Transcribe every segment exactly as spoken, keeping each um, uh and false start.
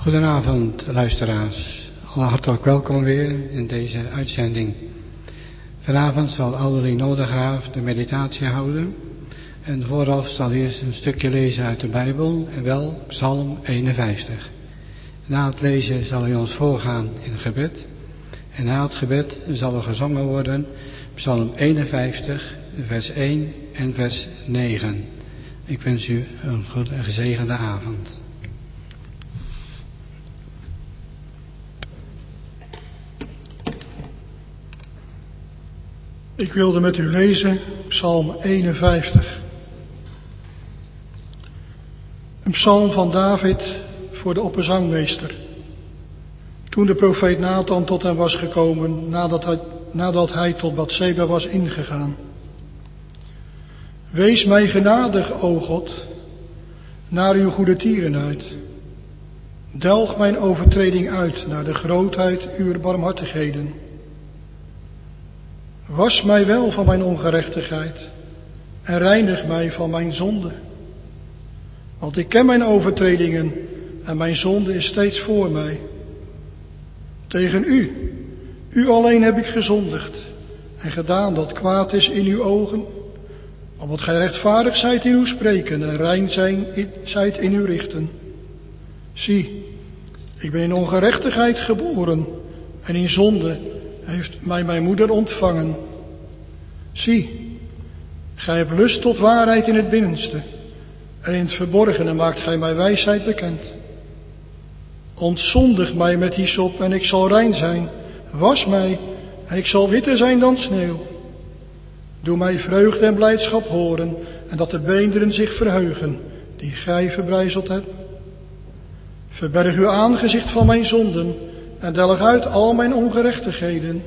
Goedenavond luisteraars, alle hartelijk welkom weer in deze uitzending. Vanavond zal Ouderling Noordergraaf de meditatie houden en vooraf zal eerst een stukje lezen uit de Bijbel en wel Psalm eenenvijftig. Na het lezen zal hij ons voorgaan in gebed en na het gebed zal er gezongen worden Psalm eenenvijftig vers één en vers negen. Ik wens u een goed en gezegende avond. Ik wilde met u lezen Psalm eenenvijftig. Een psalm van David voor de opperzangmeester. Toen de profeet Nathan tot hem was gekomen nadat hij, nadat hij tot Batseba was ingegaan. Wees mij genadig, o God, naar uw goede tierenheid. Delg mijn overtreding uit naar de grootheid uw barmhartigheden. Was mij wel van mijn ongerechtigheid en reinig mij van mijn zonde. Want ik ken mijn overtredingen en mijn zonde is steeds voor mij. Tegen u, u alleen heb ik gezondigd en gedaan dat kwaad is in uw ogen, omdat gij rechtvaardig zijt in uw spreken en rein zijn, zijt in uw richten. Zie, ik ben in ongerechtigheid geboren en in zonde heeft mij mijn moeder ontvangen. Zie, gij hebt lust tot waarheid in het binnenste en in het verborgene maakt gij mij wijsheid bekend. Ontzondig mij met hyssop en ik zal rein zijn. Was mij en ik zal witter zijn dan sneeuw. Doe mij vreugde en blijdschap horen en dat de beenderen zich verheugen die gij verbrijzeld hebt. Verberg uw aangezicht van mijn zonden en delg uit al mijn ongerechtigheden.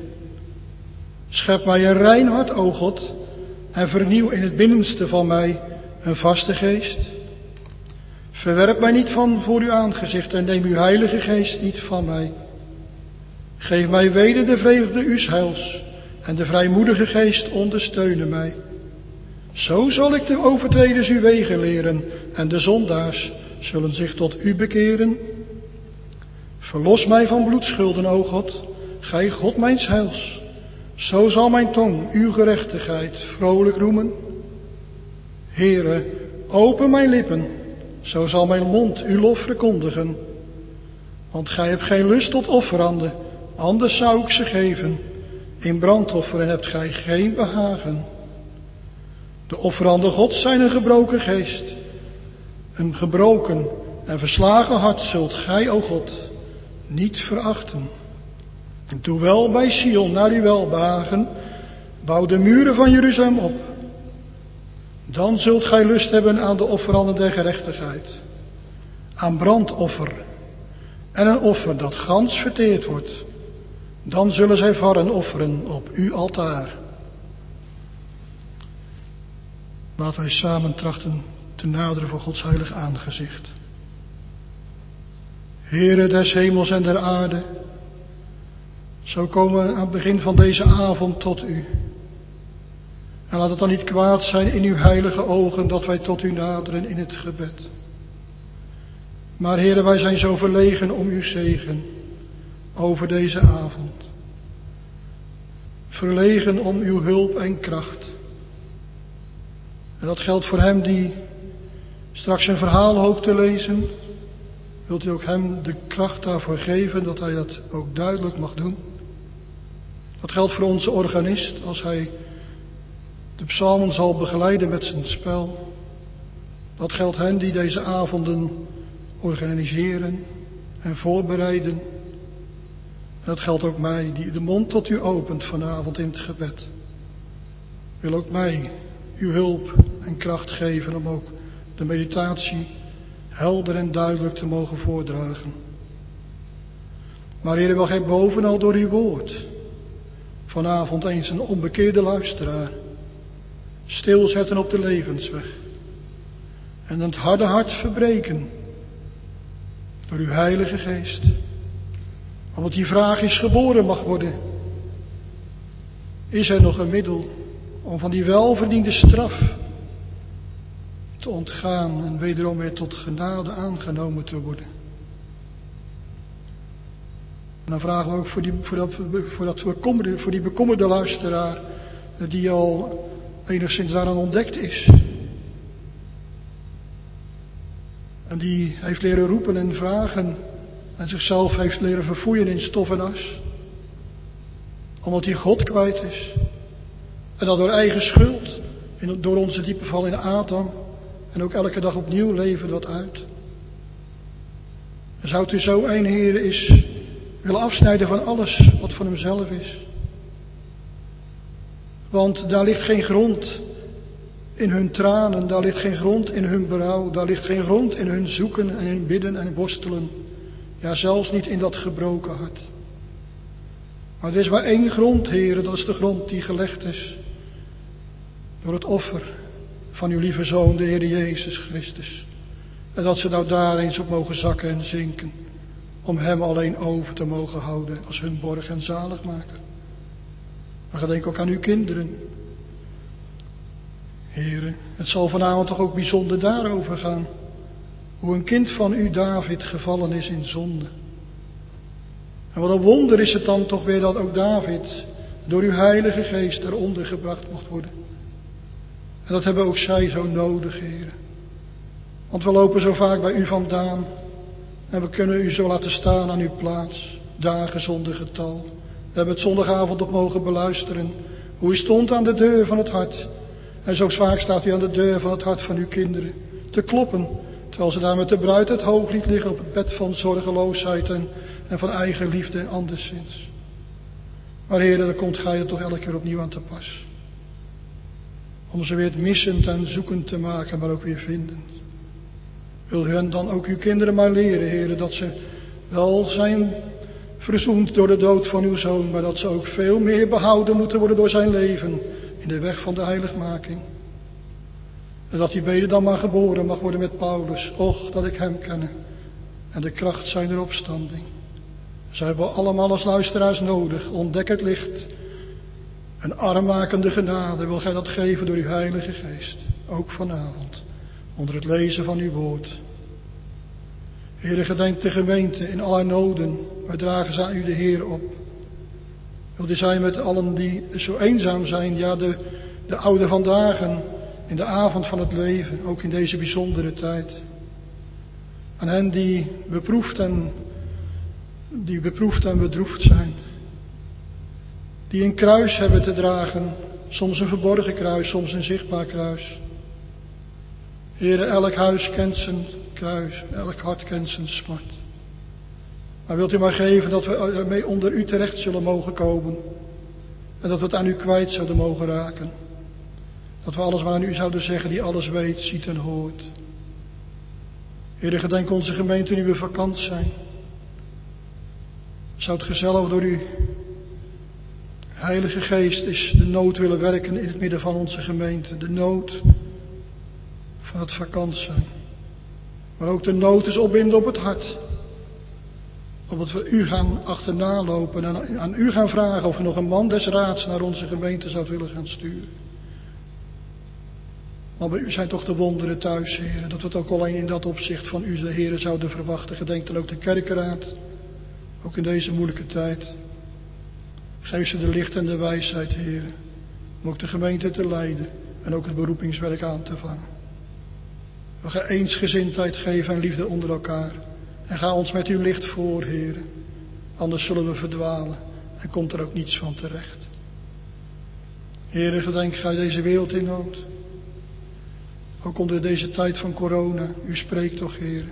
Schep mij een rein hart, o God, en vernieuw in het binnenste van mij een vaste geest. Verwerp mij niet van voor uw aangezicht en neem uw heilige geest niet van mij. Geef mij weder de vreugde uws heils en de vrijmoedige geest ondersteunen mij. Zo zal ik de overtreders uw wegen leren en de zondaars zullen zich tot u bekeren. Verlos mij van bloedschulden, o God, gij God mijns heils. Zo zal mijn tong uw gerechtigheid vrolijk roemen. Heere, open mijn lippen, zo zal mijn mond uw lof verkondigen. Want gij hebt geen lust tot offeranden, anders zou ik ze geven. In brandofferen hebt gij geen behagen. De offeranden Gods zijn een gebroken geest. Een gebroken en verslagen hart zult gij, o God, niet verachten. Doe wel bij Sion naar uw welbehagen, bouw de muren van Jeruzalem op. Dan zult gij lust hebben aan de offeranden der gerechtigheid, aan brandoffer en een offer dat gans verteerd wordt. Dan zullen zij varren offeren op uw altaar. Laten wij samen trachten te naderen voor Gods heilig aangezicht. Heere des hemels en der aarde, zo komen we aan het begin van deze avond tot u. En laat het dan niet kwaad zijn in uw heilige ogen dat wij tot u naderen in het gebed. Maar Heere, wij zijn zo verlegen om uw zegen over deze avond. Verlegen om uw hulp en kracht. En dat geldt voor hem die straks een verhaal hoopt te lezen. Wilt u ook hem de kracht daarvoor geven dat hij dat ook duidelijk mag doen? Dat geldt voor onze organist als hij de psalmen zal begeleiden met zijn spel. Dat geldt hen die deze avonden organiseren en voorbereiden. En dat geldt ook mij die de mond tot u opent vanavond in het gebed. Wil ook mij uw hulp en kracht geven om ook de meditatie helder en duidelijk te mogen voordragen. Maar Heer, wil gij bovenal door uw woord vanavond eens een onbekeerde luisteraar stilzetten op de levensweg en het harde hart verbreken door uw heilige geest, omdat die vraag is geboren mag worden. Is er nog een middel om van die welverdiende straf te ontgaan en wederom weer tot genade aangenomen te worden? En dan vragen we ook voor die, voor dat, voor dat bekommerde, voor die bekommerde luisteraar, die al enigszins daaraan ontdekt is. En die heeft leren roepen en vragen en zichzelf heeft leren verfoeien in stof en as. Omdat hij God kwijt is. En dat door eigen schuld, door onze diepe val in Adam. En ook elke dag opnieuw leven dat uit. En zou u zo een Heer is willen afsnijden van alles wat van hemzelf is. Want daar ligt geen grond in hun tranen, daar ligt geen grond in hun berouw, daar ligt geen grond in hun zoeken en in bidden en worstelen. Ja, zelfs niet in dat gebroken hart. Maar er is maar één grond, Heer, dat is de grond die gelegd is door het offer van uw lieve Zoon, de Heer Jezus Christus. En dat ze nou daar eens op mogen zakken en zinken, om hem alleen over te mogen houden als hun borg en zaligmaker. Maar gedenk ook aan uw kinderen. Heren, het zal vanavond toch ook bijzonder daarover gaan. Hoe een kind van u, David, gevallen is in zonde. En wat een wonder is het dan toch weer dat ook David door uw Heilige Geest eronder gebracht mocht worden. En dat hebben ook zij zo nodig, heren. Want we lopen zo vaak bij u vandaan. En we kunnen u zo laten staan aan uw plaats. Dagen zonder getal. We hebben het zondagavond op mogen beluisteren. Hoe u stond aan de deur van het hart. En zo vaak staat u aan de deur van het hart van uw kinderen. Te kloppen. Terwijl ze daar met de bruid het hooglied liggen op het bed van zorgeloosheid en, en van eigen liefde en anderszins. Maar heren, dan komt gij er toch elke keer opnieuw aan te pas. Om ze weer missend en zoekend te maken, maar ook weer vindend. Wil u hen dan ook uw kinderen maar leren, heren, dat ze wel zijn verzoend door de dood van uw Zoon, maar dat ze ook veel meer behouden moeten worden door zijn leven in de weg van de heiligmaking. En dat die bede dan maar geboren mag worden met Paulus. Och, dat ik hem kenne. En de kracht zijner opstanding. Zij hebben allemaal als luisteraars nodig. Ontdek het licht. Een armmakende genade wil gij dat geven door uw Heilige Geest. Ook vanavond. Onder het lezen van uw woord. Heere, gedenk de gemeente in al haar noden. Wij dragen ze aan u de Heer op. Wilt u zijn met allen die zo eenzaam zijn. Ja, de, de oude vandaag. In de avond van het leven, ook in deze bijzondere tijd. Aan hen die beproefd en, die beproefd en bedroefd zijn. Die een kruis hebben te dragen. Soms een verborgen kruis, soms een zichtbaar kruis. Heere, elk huis kent zijn kruis, elk hart kent zijn smart. Maar wilt u maar geven dat we ermee onder u terecht zullen mogen komen. En dat we het aan u kwijt zouden mogen raken. Dat we alles maar aan u zouden zeggen die alles weet, ziet en hoort. Heere, gedenk onze gemeente nu we vakant zijn. Zou het gezellig door uw Heilige Geest is de nood willen werken in het midden van onze gemeente. De nood van het vakant zijn. Maar ook de nood is opbinden op het hart. Omdat we u gaan achterna lopen en aan u gaan vragen of u nog een man des raads naar onze gemeente zou willen gaan sturen. Maar bij u zijn toch de wonderen thuis, heren. Dat we het ook alleen in dat opzicht van u, de heren, zouden verwachten. Gedenk dan ook de kerkenraad. Ook in deze moeilijke tijd. Geef ze de licht en de wijsheid, heren. Om ook de gemeente te leiden. En ook het beroepingswerk aan te vangen. We gaan eensgezindheid geven en liefde onder elkaar. En ga ons met uw licht voor, heren. Anders zullen we verdwalen. En komt er ook niets van terecht. Heren, gedenk gij deze wereld in nood. Ook onder deze tijd van corona. U spreekt toch, heren.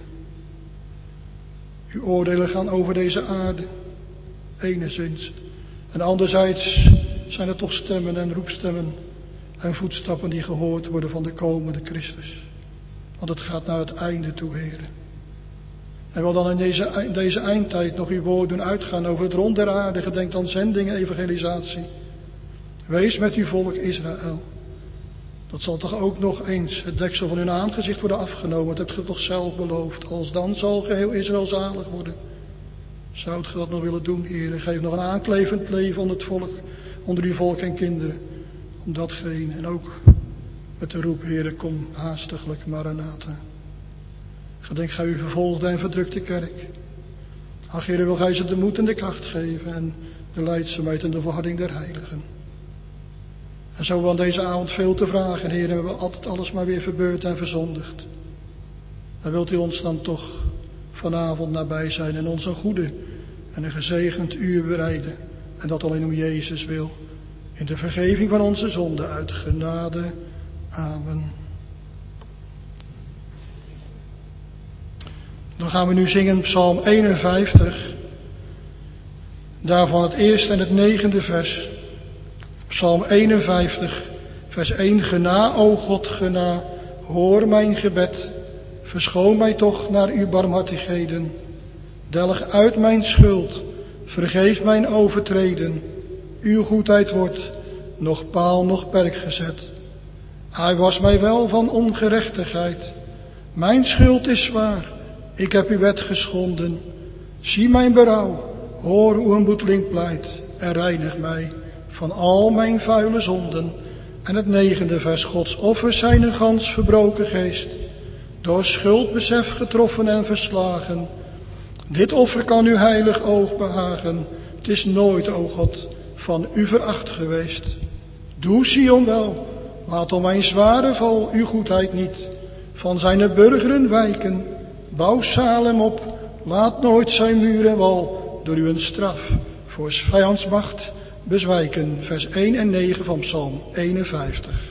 Uw oordelen gaan over deze aarde. Enigszins. En anderzijds zijn er toch stemmen en roepstemmen. En voetstappen die gehoord worden van de komende Christus. Want het gaat naar het einde toe, heren. En wil dan in deze, in deze eindtijd nog uw woord doen uitgaan over het rond der aarde. Gedenk aan zending en evangelisatie. Wees met uw volk Israël. Dat zal toch ook nog eens het deksel van hun aangezicht worden afgenomen. Dat hebt ge toch zelf beloofd. Als dan zal geheel Israël zalig worden. Zou ge dat nog willen doen, heren? Geef nog een aanklevend leven onder het volk. Onder uw volk en kinderen. Om datgene. En ook met de roep, heren, kom haastiglijk, Maranatha. Gedenk gij uw vervolgde en verdrukte kerk. Ach, Heer, wil gij ze de moed en de kracht geven en de leidzaamheid en de volharding der heiligen. En zo aan deze avond veel te vragen, Heer, hebben we altijd alles maar weer verbeurd en verzondigd. Dan wilt u ons dan toch vanavond nabij zijn en ons een goede en een gezegend uur bereiden. En dat alleen om Jezus wil. In de vergeving van onze zonden uit genade. Amen. Dan gaan we nu zingen Psalm eenenvijftig. Daarvan het eerste en het negende vers. Psalm eenenvijftig, vers één. Gena, o God, gena, hoor mijn gebed. Verschoon mij toch naar uw barmhartigheden. Delg uit mijn schuld, vergeef mijn overtreden. Uw goedheid wordt nog paal, nog perk gezet. Hij was mij wel van ongerechtigheid. Mijn schuld is zwaar, ik heb uw wet geschonden. Zie mijn berouw, hoor hoe een boeteling pleit. En reinig mij van al mijn vuile zonden. En het negende vers, Gods offers zijn een gans verbroken geest. Door schuldbesef getroffen en verslagen. Dit offer kan uw heilig oog behagen. Het is nooit, o God, van u veracht geweest. Doe Sion wel, laat om mijn zware val uw goedheid niet van zijn burgeren wijken. Bouw Salem op, laat nooit zijn muur en wal door uw straf voor vijandsmacht bezwijken. Vers één en negen van Psalm eenenvijftig.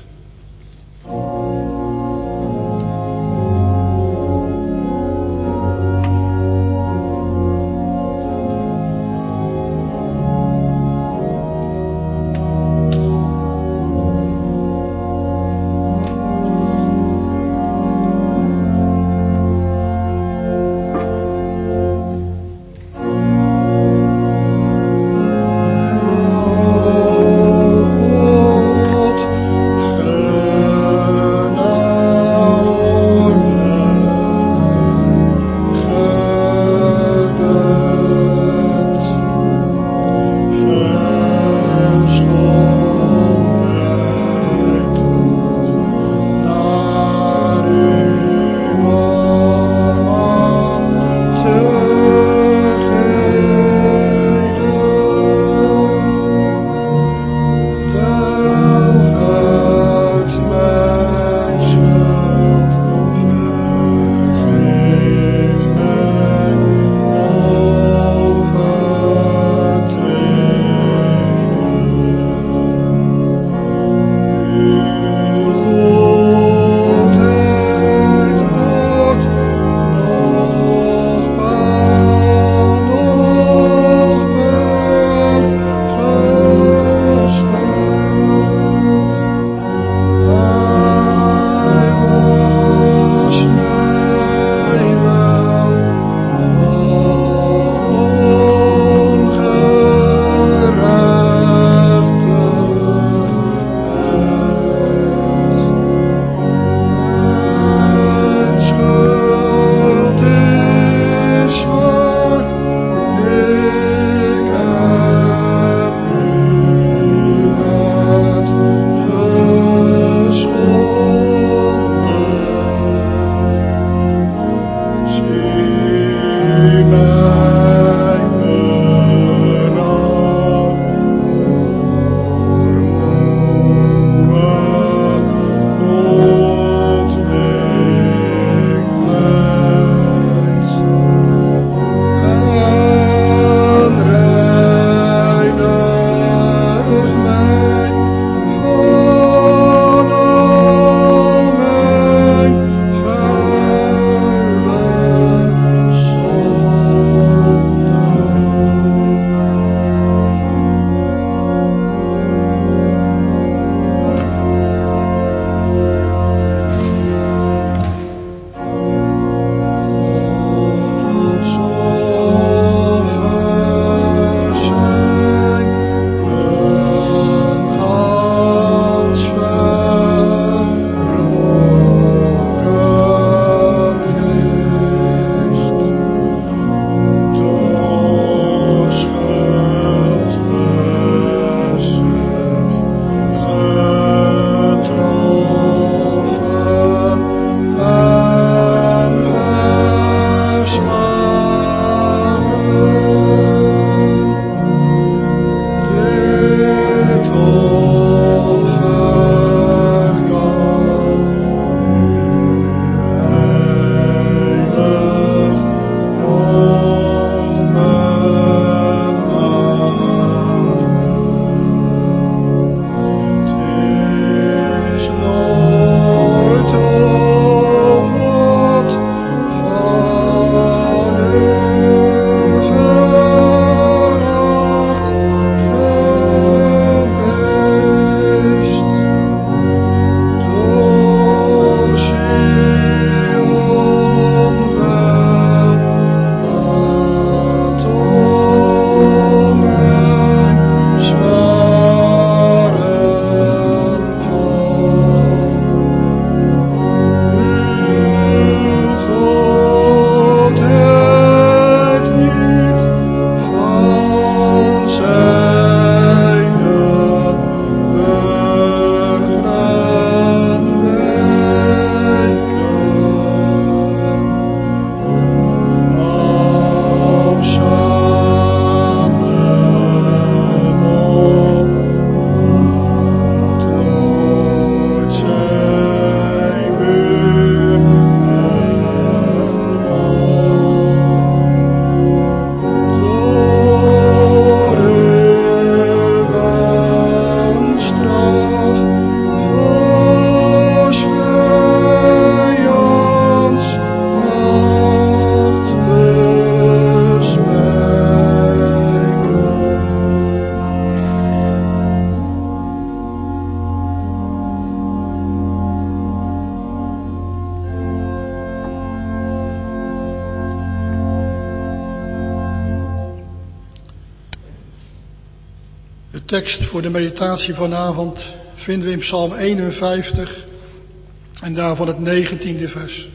De tekst voor de meditatie vanavond vinden we in Psalm eenenvijftig en daarvan het negentiende vers.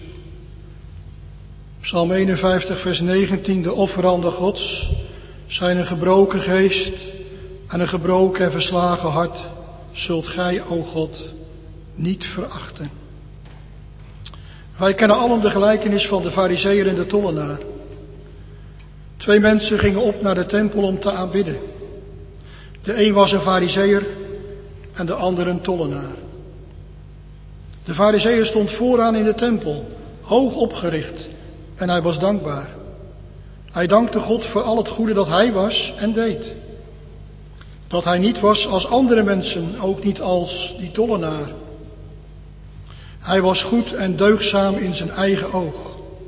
Psalm eenenvijftig vers negentien, de offeranden Gods zijn een gebroken geest en een gebroken en verslagen hart zult gij, o God, niet verachten. Wij kennen allen de gelijkenis van de farizeeër en de tollenaar. Twee mensen gingen op naar de tempel om te aanbidden. De een was een farizeeër en de ander een tollenaar. De farizeeër stond vooraan in de tempel, hoog opgericht, en hij was dankbaar. Hij dankte God voor al het goede dat hij was en deed. Dat hij niet was als andere mensen, ook niet als die tollenaar. Hij was goed en deugdzaam in zijn eigen oog.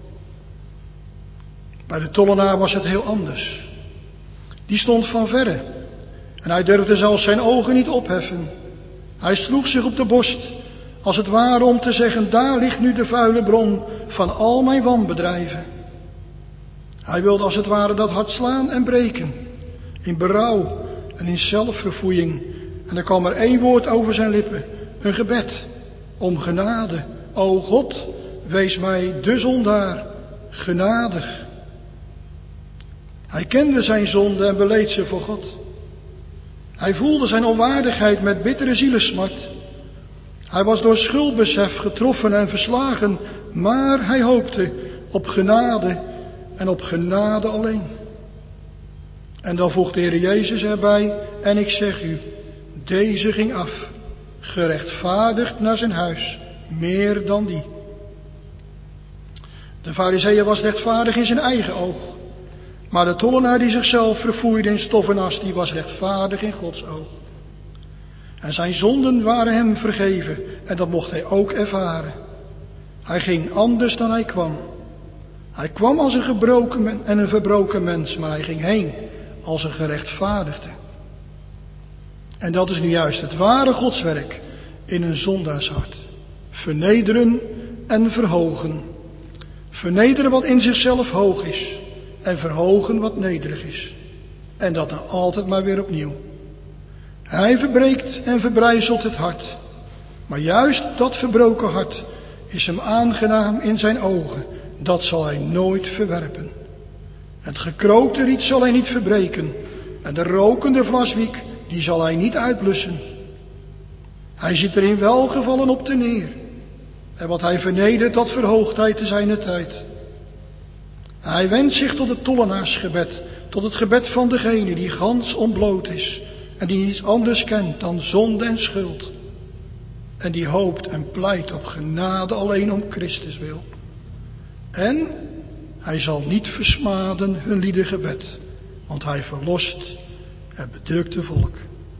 Bij de tollenaar was het heel anders. Die stond van verre en hij durfde zelfs zijn ogen niet opheffen. Hij sloeg zich op de borst, als het ware om te zeggen, daar ligt nu de vuile bron van al mijn wanbedrijven. Hij wilde als het ware dat hart slaan en breken, in berouw en in zelfverfoeiing. En er kwam er één woord over zijn lippen, een gebed om genade. O God, wees mij de zondaar genadig. Hij kende zijn zonde en beleed ze voor God. Hij voelde zijn onwaardigheid met bittere zielesmart. Hij was door schuldbesef getroffen en verslagen, maar hij hoopte op genade en op genade alleen. En dan voegt de Heer Jezus erbij, en ik zeg u, deze ging af, gerechtvaardigd naar zijn huis, meer dan die. De farizeeër was rechtvaardig in zijn eigen oog, maar de tollenaar die zichzelf verfoeide in stof en as, die was rechtvaardig in Gods oog. En zijn zonden waren hem vergeven en dat mocht hij ook ervaren. Hij ging anders dan hij kwam. Hij kwam als een gebroken en een verbroken mens, maar hij ging heen als een gerechtvaardigde. En dat is nu juist het ware Godswerk in een zondaarshart. Vernederen en verhogen. Vernederen wat in zichzelf hoog is en verhogen wat nederig is. En dat dan altijd maar weer opnieuw. Hij verbreekt en verbrijzelt het hart. Maar juist dat verbroken hart is hem aangenaam in zijn ogen. Dat zal hij nooit verwerpen. Het gekrookte riet zal hij niet verbreken. En de rokende vlaswiek, die zal hij niet uitblussen. Hij ziet er in welgevallen op te neer. En wat hij vernedert, dat verhoogt hij te zijner tijd. Hij wendt zich tot het tollenaarsgebed. Tot het gebed van degene die gans ontbloot is. En die niets anders kent dan zonde en schuld. En die hoopt en pleit op genade alleen om Christus wil. En hij zal niet versmaden hun liedergebed, want hij verlost het bedrukte volk.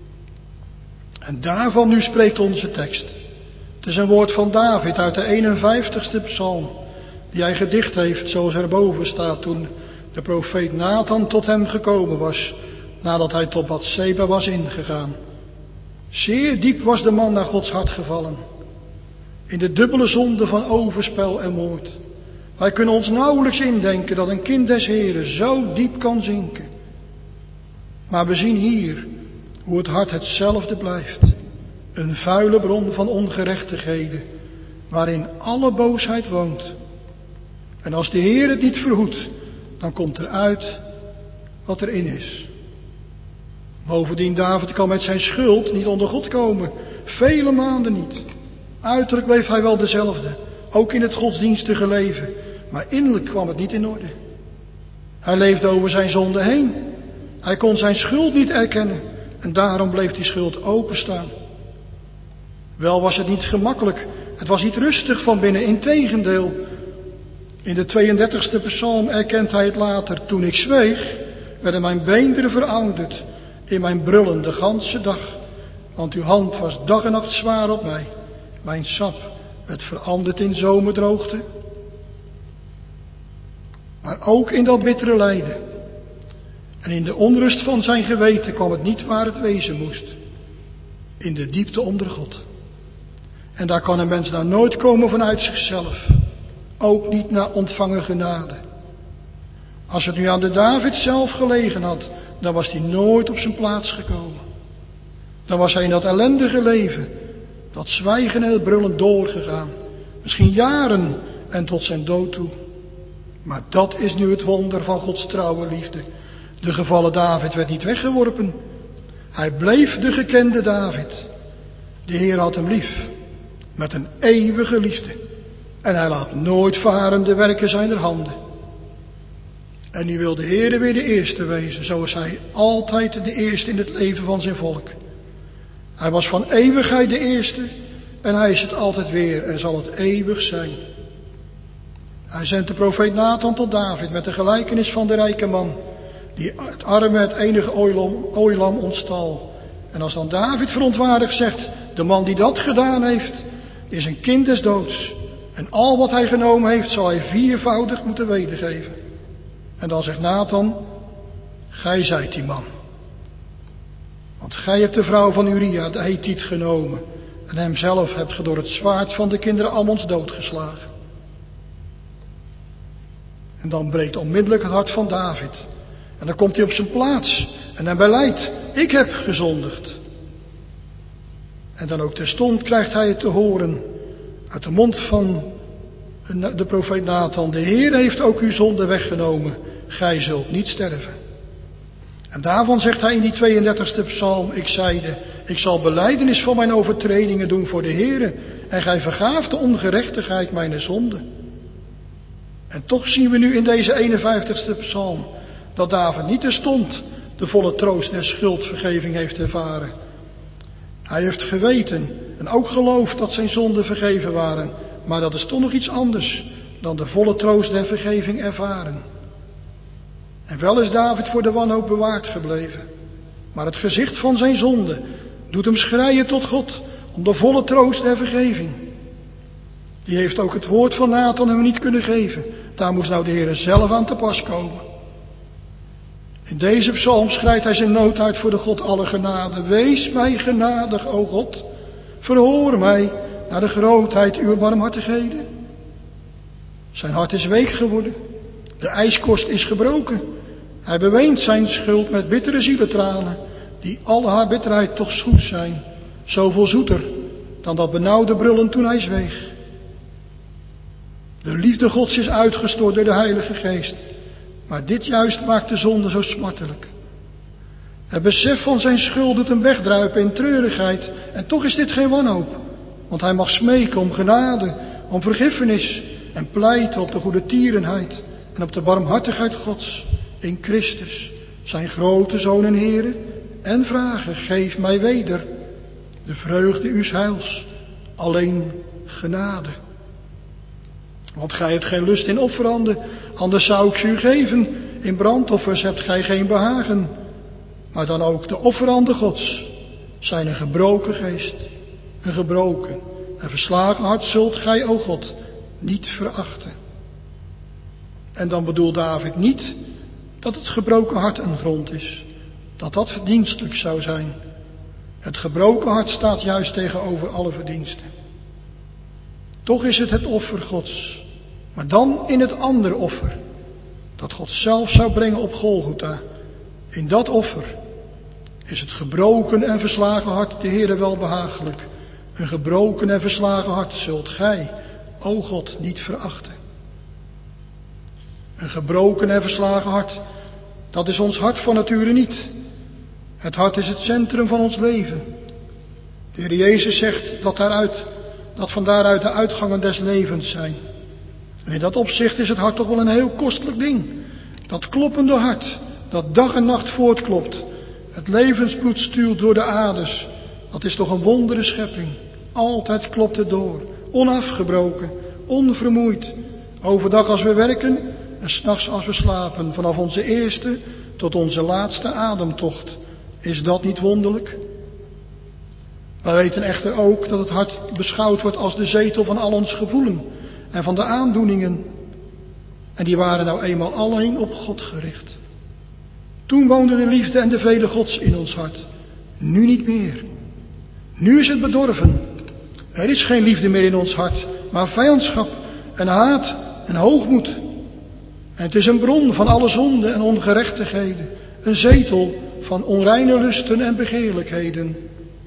En daarvan nu spreekt onze tekst. Het is een woord van David uit de eenenvijftigste psalm, die hij gedicht heeft zoals erboven staat toen de profeet Nathan tot hem gekomen was, nadat hij tot Batseba was ingegaan. Zeer diep was de man naar Gods hart gevallen, in de dubbele zonde van overspel en moord. Wij kunnen ons nauwelijks indenken dat een kind des Heren zo diep kan zinken. Maar we zien hier hoe het hart hetzelfde blijft. Een vuile bron van ongerechtigheden, waarin alle boosheid woont. En als de Heer het niet verhoedt, dan komt er uit wat erin is. Bovendien, David kan met zijn schuld niet onder God komen. Vele maanden niet. Uiterlijk bleef hij wel dezelfde, ook in het godsdienstige leven. Maar innerlijk kwam het niet in orde. Hij leefde over zijn zonde heen. Hij kon zijn schuld niet erkennen. En daarom bleef die schuld openstaan. Wel was het niet gemakkelijk. Het was niet rustig van binnen. Integendeel. In de tweeëndertigste psalm erkent hij het later. Toen ik zweeg, werden mijn beenderen verouderd. In mijn brullen de ganse dag. Want uw hand was dag en nacht zwaar op mij. Mijn sap werd veranderd in zomerdroogte. Maar ook in dat bittere lijden en in de onrust van zijn geweten kwam het niet waar het wezen moest. In de diepte onder God. En daar kan een mens nou nooit komen vanuit zichzelf. Ook niet na ontvangen genade. Als het nu aan de David zelf gelegen had, dan was hij nooit op zijn plaats gekomen. Dan was hij in dat ellendige leven, dat zwijgen en het brullen doorgegaan. Misschien jaren en tot zijn dood toe. Maar dat is nu het wonder van Gods trouwe liefde. De gevallen David werd niet weggeworpen. Hij bleef de gekende David. De Heer had hem lief, met een eeuwige liefde. En hij laat nooit varen de werken zijner handen. En nu wil de Heer weer de eerste wezen, zoals hij altijd de eerste in het leven van zijn volk. Hij was van eeuwigheid de eerste en hij is het altijd weer en zal het eeuwig zijn. Hij zendt de profeet Nathan tot David met de gelijkenis van de rijke man, die het arme het enige ooilam ontstal. En als dan David verontwaardigd zegt, de man die dat gedaan heeft, is een kind des doods. En al wat hij genomen heeft, zal hij viervoudig moeten wedergeven. En dan zegt Nathan, gij zijt die man. Want gij hebt de vrouw van Uria, de Hethiet, genomen. En hemzelf hebt ge door het zwaard van de kinderen Ammons doodgeslagen. En dan breekt onmiddellijk het hart van David. En dan komt hij op zijn plaats. En hij beleidt, ik heb gezondigd. En dan ook terstond krijgt hij het te horen uit de mond van de profeet Nathan. De Heer heeft ook uw zonde weggenomen. Gij zult niet sterven. En daarvan zegt hij in die tweeëndertigste psalm, ik zeide, ik zal belijdenis van mijn overtredingen doen voor de Heere. En gij vergaaft de ongerechtigheid mijne zonde. En toch zien we nu in deze eenenvijftigste psalm dat David niet terstond de volle troost der schuldvergeving heeft ervaren. Hij heeft geweten en ook geloofd dat zijn zonden vergeven waren. Maar dat is toch nog iets anders dan de volle troost der vergeving ervaren. En wel is David voor de wanhoop bewaard gebleven. Maar het gezicht van zijn zonde doet hem schreien tot God om de volle troost der vergeving. Die heeft ook het woord van Nathan hem niet kunnen geven. Daar moest nou de Heer zelf aan te pas komen. In deze psalm schrijdt hij zijn nood uit voor de God alle genade. Wees mij genadig, o God. Verhoor mij naar de grootheid uw barmhartigheden. Zijn hart is week geworden. De ijskorst is gebroken. Hij beweent zijn schuld met bittere zielentranen, die alle haar bitterheid toch zoet zijn. Zoveel zoeter dan dat benauwde brullen toen hij zweeg. De liefde Gods is uitgestort door de Heilige Geest. Maar dit juist maakt de zonde zo smartelijk. Het besef van zijn schuld doet hem wegdruipen in treurigheid. En toch is dit geen wanhoop. Want hij mag smeken om genade, om vergiffenis. En pleiten op de goede tierenheid en op de barmhartigheid Gods in Christus, zijn grote Zoon en Heere. En vragen, geef mij weder de vreugde uws heils, alleen genade. Want gij hebt geen lust in offeranden, anders zou ik ze u geven. In brandoffers hebt gij geen behagen. Maar dan ook de offeranden Gods zijn een gebroken geest, een gebroken en verslagen hart zult gij, o God, niet verachten. En dan bedoelt David niet dat het gebroken hart een grond is, dat dat verdienstelijk zou zijn. Het gebroken hart staat juist tegenover alle verdiensten. Toch is het het offer Gods, maar dan in het andere offer, dat God zelf zou brengen op Golgotha. In dat offer is het gebroken en verslagen hart de Heere wel behagelijk. Een gebroken en verslagen hart zult gij, o God, niet verachten. Een gebroken en verslagen hart, dat is ons hart van nature niet. Het hart is het centrum van ons leven. De Heer Jezus zegt dat, daaruit, dat van daaruit de uitgangen des levens zijn. En in dat opzicht is het hart toch wel een heel kostelijk ding. Dat kloppende hart, dat dag en nacht voortklopt. Het levensbloed stuurt door de aders. Dat is toch een wondere schepping. Altijd klopt het door. Onafgebroken, onvermoeid. Overdag als we werken en 's nachts als we slapen. Vanaf onze eerste tot onze laatste ademtocht. Is dat niet wonderlijk? Wij weten echter ook dat het hart beschouwd wordt als de zetel van al ons gevoelen en van de aandoeningen. En die waren nou eenmaal alleen op God gericht. Toen woonde de liefde en de vele Gods in ons hart. Nu niet meer. Nu is het bedorven. Er is geen liefde meer in ons hart, maar vijandschap en haat en hoogmoed. En het is een bron van alle zonde en ongerechtigheden. Een zetel van onreine lusten en begeerlijkheden.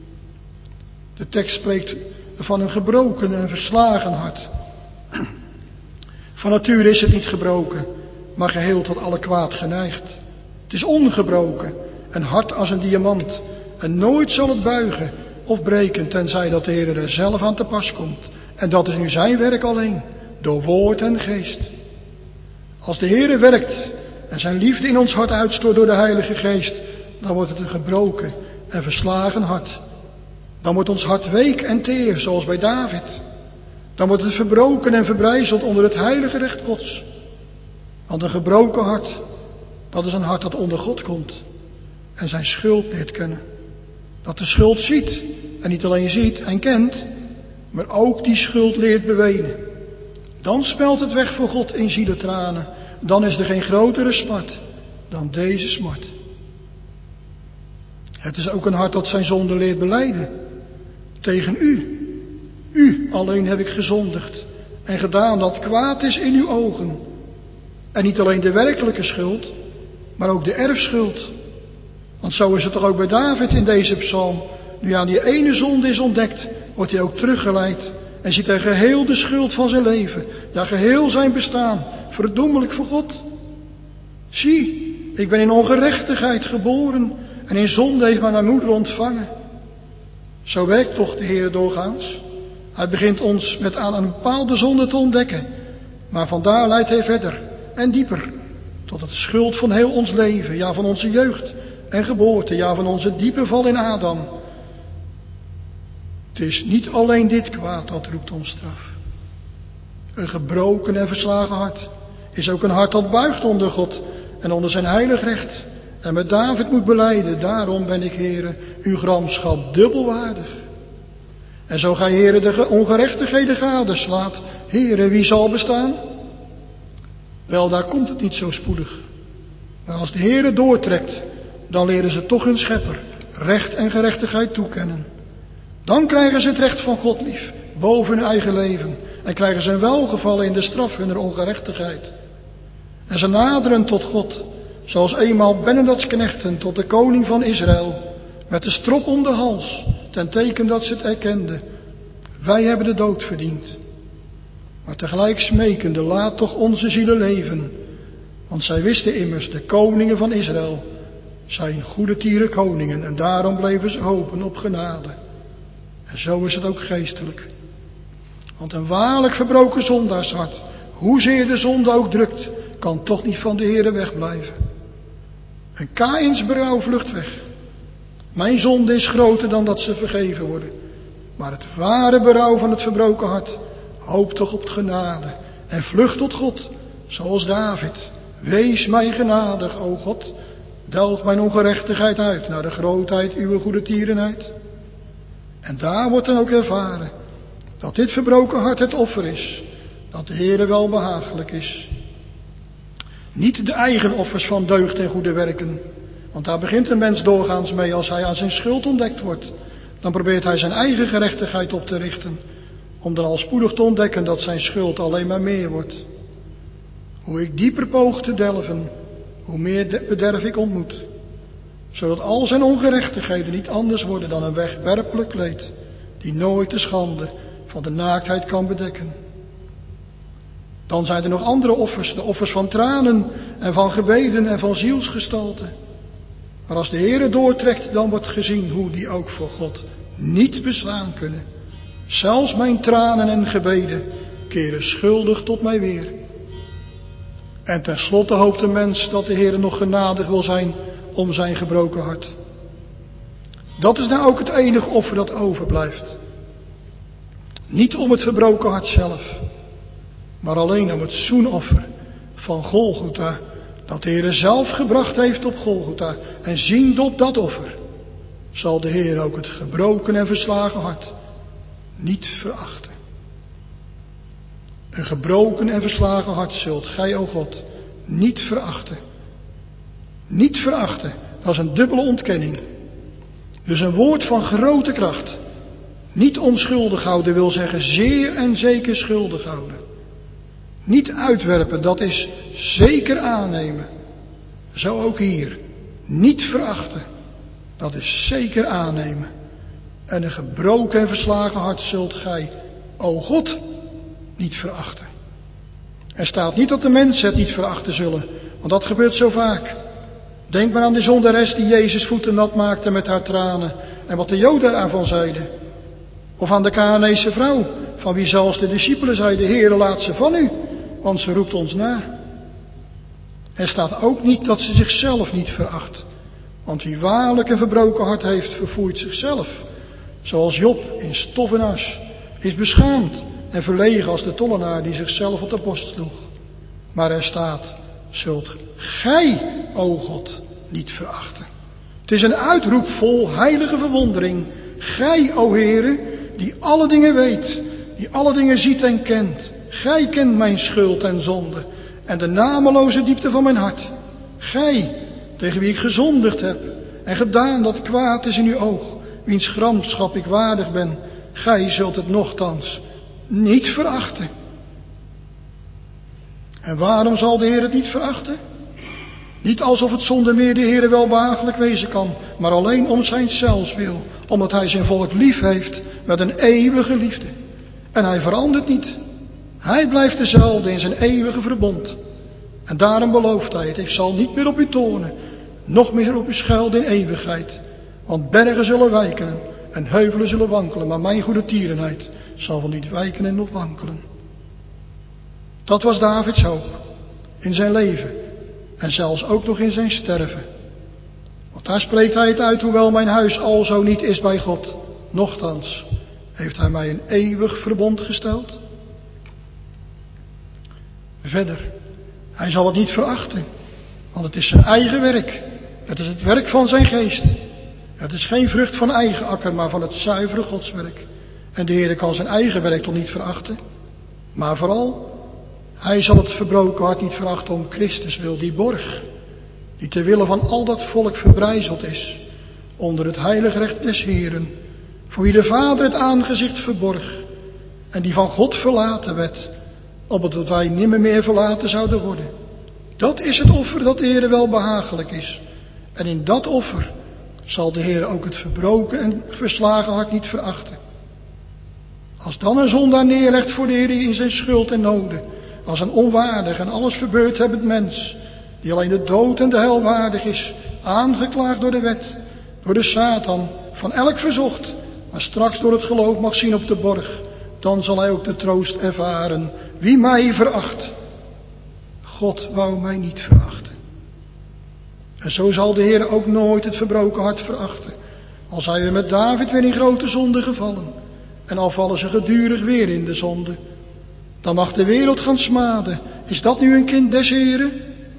De tekst spreekt van een gebroken en verslagen hart. Van nature is het niet gebroken, maar geheel tot alle kwaad geneigd. Het is ongebroken en hard als een diamant. En nooit zal het buigen of breken, tenzij dat de Heer er zelf aan te pas komt. En dat is nu zijn werk alleen, door woord en geest. Als de Heer werkt en zijn liefde in ons hart uitstort door de Heilige Geest, dan wordt het een gebroken en verslagen hart. Dan wordt ons hart week en teer, zoals bij David. Dan wordt het verbroken en verbrijzeld onder het heilige recht Gods. Want een gebroken hart, dat is een hart dat onder God komt en zijn schuld leert kennen. Dat de schuld ziet, en niet alleen ziet en kent, maar ook die schuld leert bewenen. Dan smelt het weg voor God in zielentranen. Dan is er geen grotere smart dan deze smart. Het is ook een hart dat zijn zonde leert belijden. Tegen u. U alleen heb ik gezondigd en gedaan dat kwaad is in uw ogen. En niet alleen de werkelijke schuld, maar ook de erfschuld. Want zo is het toch ook bij David in deze psalm. Nu aan die ene zonde is ontdekt, wordt hij ook teruggeleid en ziet hij geheel de schuld van zijn leven, ja geheel zijn bestaan, verdoemelijk voor God. Zie, ik ben in ongerechtigheid geboren en in zonde heeft mij mijn moeder ontvangen. Zo werkt toch de Heer doorgaans. Hij begint ons met aan een bepaalde zonde te ontdekken, maar vandaar leidt hij verder en dieper tot het schuld van heel ons leven, ja van onze jeugd en geboorte, ja van onze diepe val in Adam. Het is niet alleen dit kwaad dat roept om straf. Een gebroken en verslagen hart is ook een hart dat buigt onder God en onder zijn heilig recht. En met David moet belijden, daarom ben ik, Heere, uw gramschap dubbelwaardig. En zo gij, Heere, de ongerechtigheden gadeslaat, Heere, wie zal bestaan? Wel, daar komt het niet zo spoedig. Maar als de Heere doortrekt, dan leren ze toch hun schepper recht en gerechtigheid toekennen. Dan krijgen ze het recht van God lief, boven hun eigen leven. En krijgen ze een welgevallen in de straf hunner ongerechtigheid. En ze naderen tot God, zoals eenmaal Benedats knechten tot de koning van Israël, met de strop om de hals, ten teken dat ze het erkenden. Wij hebben de dood verdiend. Maar tegelijk smekende, laat toch onze zielen leven. Want zij wisten immers, de koningen van Israël zijn goede tieren koningen, en daarom bleven ze hopen op genade. En zo is het ook geestelijk. Want een waarlijk verbroken zondaarshart, hoezeer de zonde ook drukt, kan toch niet van de Heere wegblijven. Een Kaïns berouw vlucht weg. Mijn zonde is groter dan dat ze vergeven worden. Maar het ware berouw van het verbroken hart hoopt toch op de genade en vlucht tot God, zoals David. Wees mij genadig, o God, delg mijn ongerechtigheid uit naar de grootheid uw goede tierenheid. En daar wordt dan ook ervaren dat dit verbroken hart het offer is, dat de Heere wel behagelijk is. Niet de eigen offers van deugd en goede werken, want daar begint een mens doorgaans mee als hij aan zijn schuld ontdekt wordt. Dan probeert hij zijn eigen gerechtigheid op te richten, om dan al spoedig te ontdekken dat zijn schuld alleen maar meer wordt. Hoe ik dieper poog te delven, hoe meer bederf ik ontmoet, zodat al zijn ongerechtigheden niet anders worden dan een wegwerpelijk kleed, die nooit de schande van de naaktheid kan bedekken. Dan zijn er nog andere offers, de offers van tranen en van gebeden en van zielsgestalte. Maar als de Heere doortrekt, dan wordt gezien hoe die ook voor God niet beslaan kunnen. Zelfs mijn tranen en gebeden keren schuldig tot mij weer. En tenslotte hoopt de mens dat de Heere nog genadig wil zijn om zijn gebroken hart. Dat is nou ook het enige offer dat overblijft. Niet om het verbroken hart zelf, maar alleen om het zoenoffer van Golgotha, dat de Heer zelf gebracht heeft op Golgotha. En ziend op dat offer zal de Heer ook het gebroken en verslagen hart niet verachten. Een gebroken en verslagen hart zult gij, o God, niet verachten. Niet verachten, dat is een dubbele ontkenning. Dus een woord van grote kracht. Niet onschuldig houden wil zeggen zeer en zeker schuldig houden. Niet uitwerpen, dat is zeker aannemen. Zo ook hier. Niet verachten, dat is zeker aannemen. En een gebroken en verslagen hart zult gij, o God, niet verachten. Er staat niet dat de mensen het niet verachten zullen, want dat gebeurt zo vaak. Denk maar aan de zondares die Jezus voeten nat maakte met haar tranen en wat de Joden daarvan zeiden. Of aan de Kanaanese vrouw, van wie zelfs de discipelen zeiden, Heere, laat ze van u, want ze roept ons na. Er staat ook niet dat ze zichzelf niet veracht, want wie waarlijk een verbroken hart heeft, verfoeit zichzelf. Zoals Job in stof en as is beschaamd en verlegen als de tollenaar die zichzelf op de borst sloeg. Maar er staat, zult gij, o God, niet verachten. Het is een uitroep vol heilige verwondering. Gij, o Heere, die alle dingen weet, die alle dingen ziet en kent. Gij kent mijn schuld en zonde en de nameloze diepte van mijn hart. Gij, tegen wie ik gezondigd heb en gedaan dat kwaad is in uw oog, wiens gramschap ik waardig ben, gij zult het nochtans niet verachten. En waarom zal de Heer het niet verachten? Niet alsof het zonder meer de Heer wel behagelijk wezen kan, maar alleen om zijn zelfs wil, omdat hij zijn volk lief heeft met een eeuwige liefde. En hij verandert niet. Hij blijft dezelfde in zijn eeuwige verbond. En daarom belooft hij het, ik zal niet meer op u toornen, nog meer op u schelden in eeuwigheid. Want bergen zullen wijken en heuvelen zullen wankelen, maar mijn goede tierenheid zal van niet wijken en nog wankelen. Dat was Davids hoop in zijn leven en zelfs ook nog in zijn sterven. Want daar spreekt hij het uit, hoewel mijn huis alzo niet is bij God, nochtans heeft hij mij een eeuwig verbond gesteld. Verder, hij zal het niet verachten, want het is zijn eigen werk. Het is het werk van zijn geest. Het is geen vrucht van eigen akker, maar van het zuivere Godswerk. En de Heer kan zijn eigen werk toch niet verachten. Maar vooral, hij zal het verbroken hart niet verachten om Christus wil, die borg, die ter wille van al dat volk verbrijzeld is, onder het heilige recht des Heeren, voor wie de Vader het aangezicht verborg, en die van God verlaten werd, opdat wij nimmer meer verlaten zouden worden. Dat is het offer dat de Heer wel behagelijk is. En in dat offer zal de Heer ook het verbroken en verslagen hart niet verachten. Als dan een zondaar neerlegt voor de Heer in zijn schuld en noden, als een onwaardig en alles verbeurd hebbend mens, die alleen de dood en de hel waardig is, aangeklaagd door de wet, door de Satan, van elk verzocht, maar straks door het geloof mag zien op de borg, dan zal hij ook de troost ervaren. Wie mij veracht, God wou mij niet verachten. En zo zal de Heer ook nooit het verbroken hart verachten, al zijn we met David weer in grote zonde gevallen, en al vallen ze gedurig weer in de zonde. Dan mag de wereld gaan smaden. Is dat nu een kind des Heren?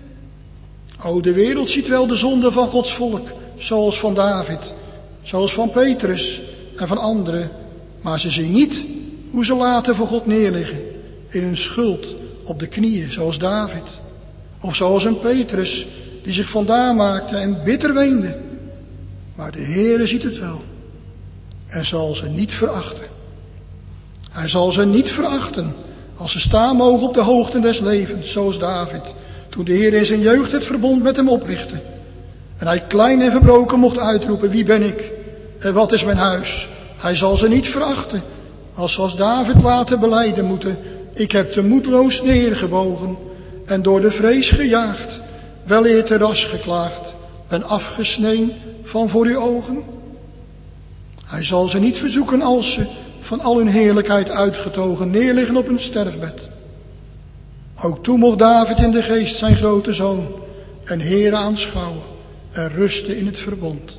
O, de wereld ziet wel de zonde van Gods volk, zoals van David, zoals van Petrus en van anderen, maar ze zien niet hoe ze later voor God neerliggen, in hun schuld op de knieën, zoals David. Of zoals een Petrus, die zich vandaan maakte en bitter weende. Maar de Heere ziet het wel en zal ze niet verachten. Hij zal ze niet verachten als ze staan mogen op de hoogten des levens, zoals David, toen de Heer in zijn jeugd het verbond met hem oprichtte. En hij klein en verbroken mocht uitroepen, wie ben ik en wat is mijn huis? Hij zal ze niet verachten, als ze als David later belijden moeten, ik heb te moedloos neergebogen en door de vrees gejaagd, weleer te ras geklaagd, ben afgesneden van voor uw ogen. Hij zal ze niet verzoeken als ze van al hun heerlijkheid uitgetogen neerliggen op een sterfbed. Ook toen mocht David in de geest zijn grote zoon en Heere aanschouwen en rusten in het verbond.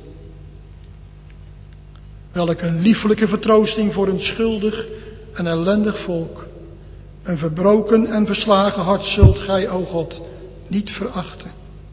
Welk een liefelijke vertroosting voor een schuldig en ellendig volk. Een verbroken en verslagen hart zult gij, o God, niet verachten.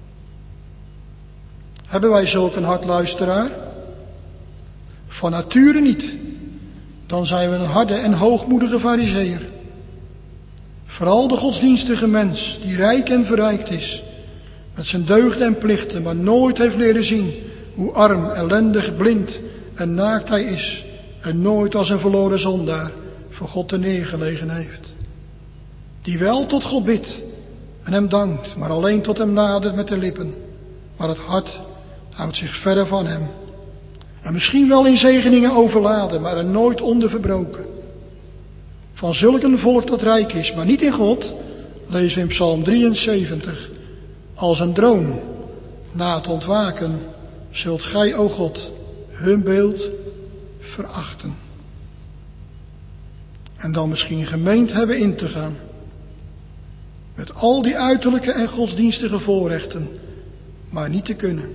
Hebben wij zulk een hart, luisteraar? Van nature niet. Dan zijn we een harde en hoogmoedige farizeeër. Vooral de godsdienstige mens, die rijk en verrijkt is, met zijn deugden en plichten, maar nooit heeft leren zien hoe arm, ellendig, blind en naakt hij is, en nooit als een verloren zondaar voor God te neergelegen heeft. Die wel tot God bidt en hem dankt, maar alleen tot hem nadert met de lippen, maar het hart houdt zich verre van hem. En misschien wel in zegeningen overladen, maar er nooit onder verbroken. Van zulk een volk dat rijk is, maar niet in God, lezen we in Psalm drieënzeventig. Als een droom, na het ontwaken, zult gij, o God, hun beeld verachten. En dan misschien gemeend hebben in te gaan. Met al die uiterlijke en godsdienstige voorrechten, maar niet te kunnen.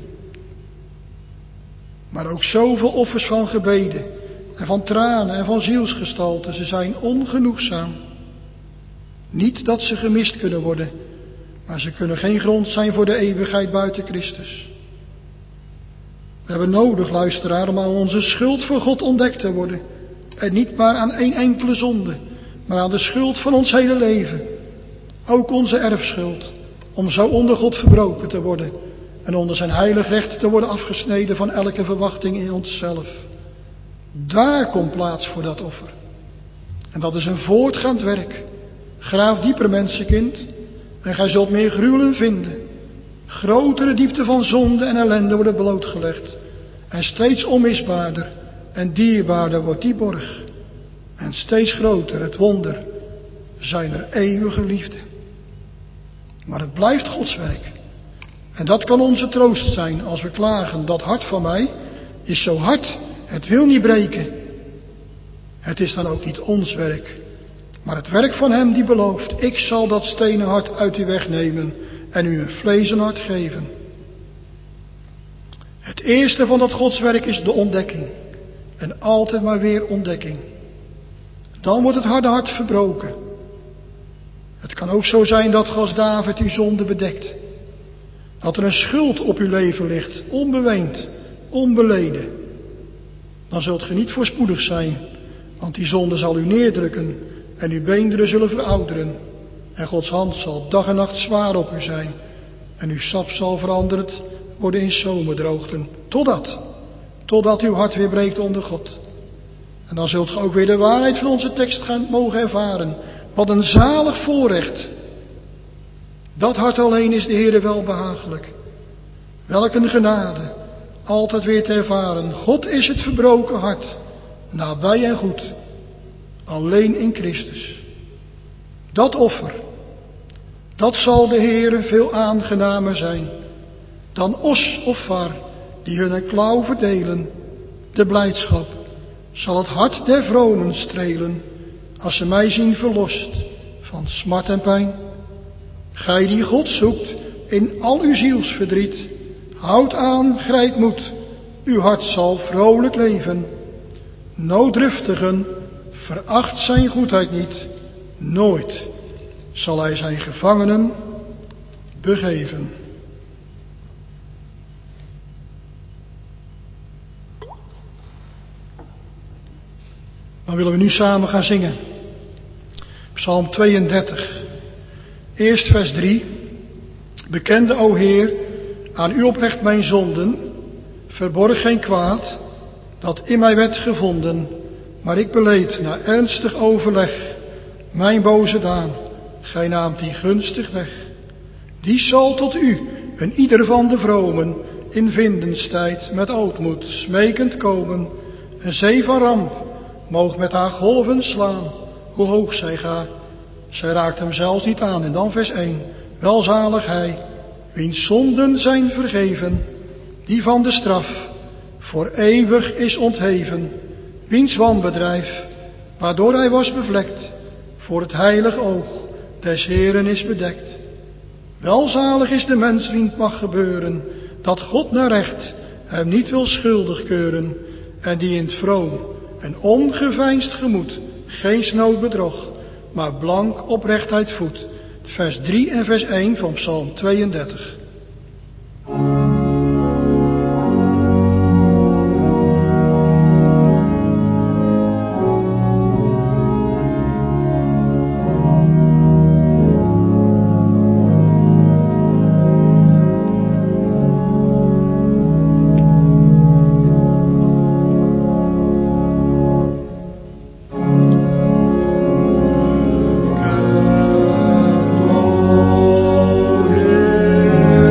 Maar ook zoveel offers van gebeden en van tranen en van zielsgestalte, ze zijn ongenoegzaam. Niet dat ze gemist kunnen worden, maar ze kunnen geen grond zijn voor de eeuwigheid buiten Christus. We hebben nodig, luisteraar, om aan onze schuld voor God ontdekt te worden. En niet maar aan één enkele zonde, maar aan de schuld van ons hele leven. Ook onze erfschuld, om zo onder God verbroken te worden en onder zijn heilig recht te worden afgesneden van elke verwachting in onszelf. Daar komt plaats voor dat offer. En dat is een voortgaand werk. Graaf dieper, mensenkind, en gij zult meer gruwelen vinden. Grotere diepte van zonde en ellende worden blootgelegd. En steeds onmisbaarder en dierbaarder wordt die borg. En steeds groter het wonder zijn er eeuwige liefde. Maar het blijft Gods werk. En dat kan onze troost zijn als we klagen, dat hart van mij is zo hard, het wil niet breken. Het is dan ook niet ons werk, maar het werk van hem die belooft, ik zal dat stenen hart uit u wegnemen en u een vlezen hart geven. Het eerste van dat godswerk is de ontdekking. En altijd maar weer ontdekking. Dan wordt het harde hart verbroken. Het kan ook zo zijn dat als David uw zonde bedekt. Dat er een schuld op uw leven ligt, onbeweend, onbeleden. Dan zult ge niet voorspoedig zijn, want die zonde zal u neerdrukken en uw beenderen zullen verouderen. En Gods hand zal dag en nacht zwaar op u zijn. En uw sap zal veranderd worden in zomerdroogten. Totdat, totdat uw hart weer breekt onder God. En dan zult ge ook weer de waarheid van onze tekst gaan mogen ervaren. Wat een zalig voorrecht. Dat hart alleen is de Heere welbehagelijk. Welk een genade, altijd weer te ervaren. God is het verbroken hart, nabij en goed, alleen in Christus. Dat offer, dat zal de Heere veel aangenamer zijn dan os of var die hun klauw verdelen. De blijdschap zal het hart der vromen strelen, als ze mij zien verlost van smart en pijn. Gij die God zoekt in al uw zielsverdriet, houd aan, grijp moed, uw hart zal vrolijk leven. Nooddruftigen, veracht zijn goedheid niet, nooit zal hij zijn gevangenen begeven. Dan willen we nu samen gaan zingen. Psalm tweeëndertig. Eerst vers drie. Bekende, o Heer, aan u oprecht mijn zonden. Verborg geen kwaad dat in mij werd gevonden. Maar ik beleed na ernstig overleg mijn boze daan. Gij naamt die gunstig weg. Die zal tot u, een ieder van de vromen, in vindenstijd met ootmoed smekend komen. Een zee van ramp moog met haar golven slaan, hoe hoog zij gaat. Zij raakt hem zelfs niet aan. En dan vers één. Welzalig hij, wiens zonden zijn vergeven, die van de straf voor eeuwig is ontheven, wiens wanbedrijf, waardoor hij was bevlekt, voor het heilig oog des Heeren is bedekt. Welzalig is de mens wien het mag gebeuren, dat God naar recht hem niet wil schuldig keuren, en die in het vroom en ongeveinsd gemoed geen snood bedrog, maar blank oprechtheid voedt. Vers drie en vers één van Psalm tweeëndertig. Ken, o Heer.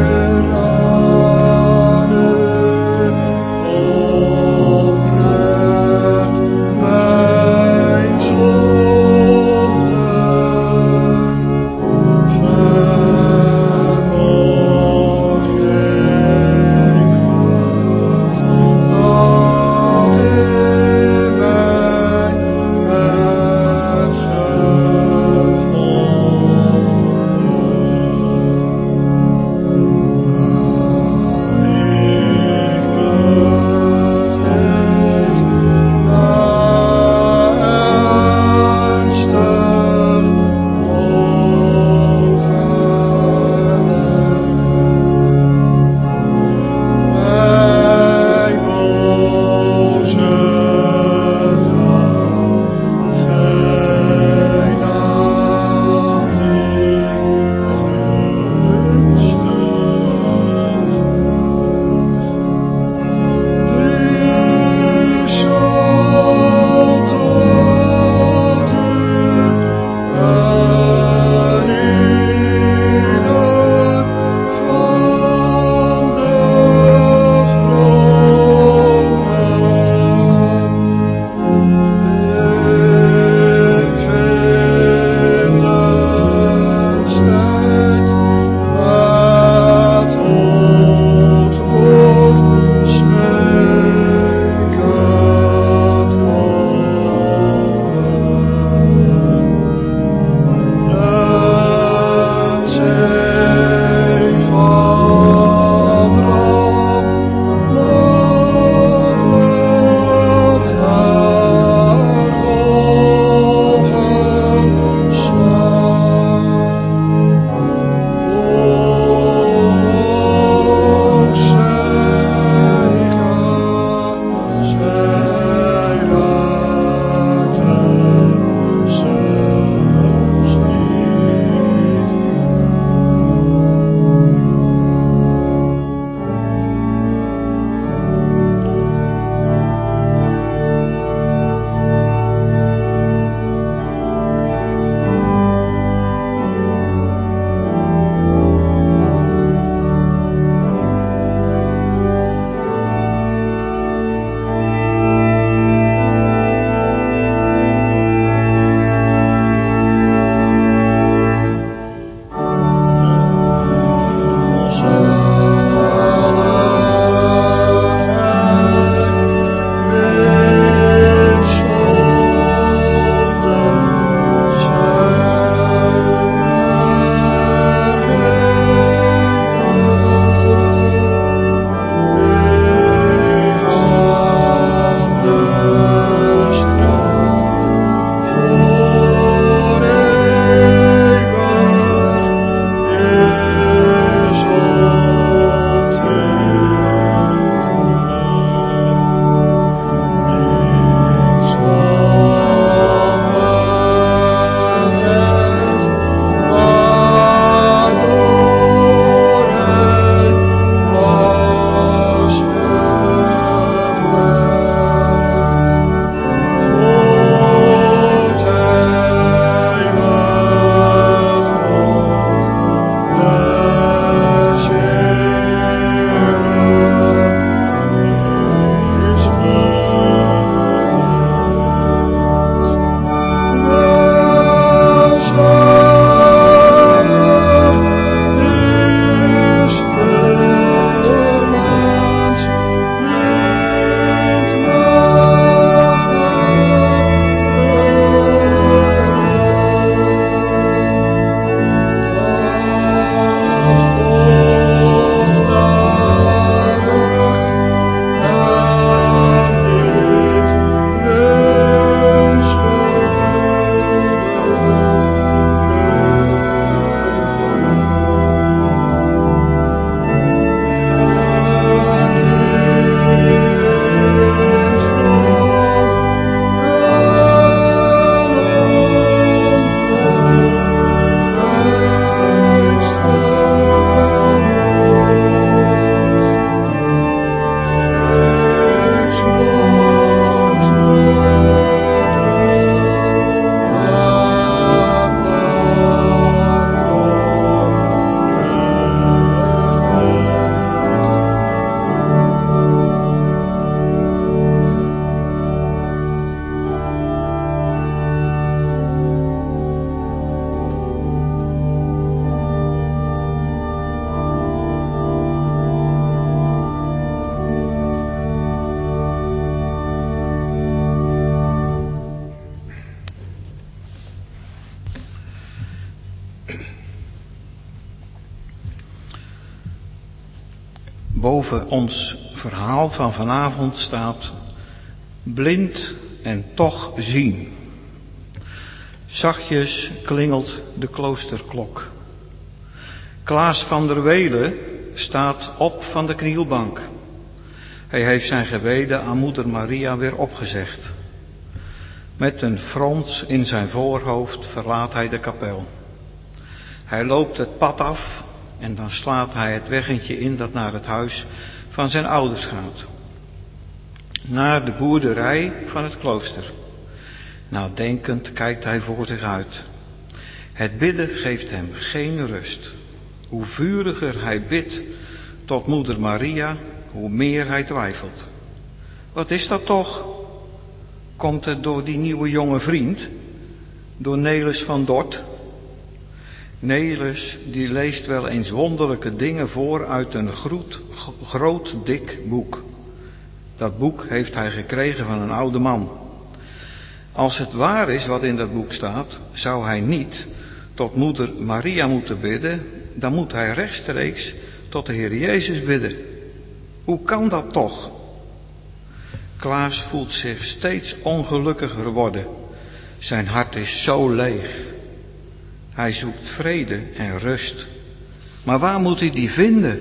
Boven ons verhaal van vanavond staat blind en toch zien. Zachtjes klingelt de kloosterklok. Klaas van der Welen staat op van de knielbank. Hij heeft zijn gebeden aan moeder Maria weer opgezegd. Met een frons in zijn voorhoofd verlaat hij de kapel. Hij loopt het pad af en dan slaat hij het weggetje in dat naar het huis van zijn ouders gaat. Naar de boerderij van het klooster. Nadenkend kijkt hij voor zich uit. Het bidden geeft hem geen rust. Hoe vuriger hij bidt tot moeder Maria, hoe meer hij twijfelt. Wat is dat toch? Komt het door die nieuwe jonge vriend? Door Nelis van Dort? Nelis die leest wel eens wonderlijke dingen voor uit een groot, groot dik boek. Dat boek heeft hij gekregen van een oude man. Als het waar is wat in dat boek staat, zou hij niet tot moeder Maria moeten bidden, dan moet hij rechtstreeks tot de Heer Jezus bidden. Hoe kan dat toch? Klaas voelt zich steeds ongelukkiger worden. Zijn hart is zo leeg. Hij zoekt vrede en rust. Maar waar moet hij die vinden?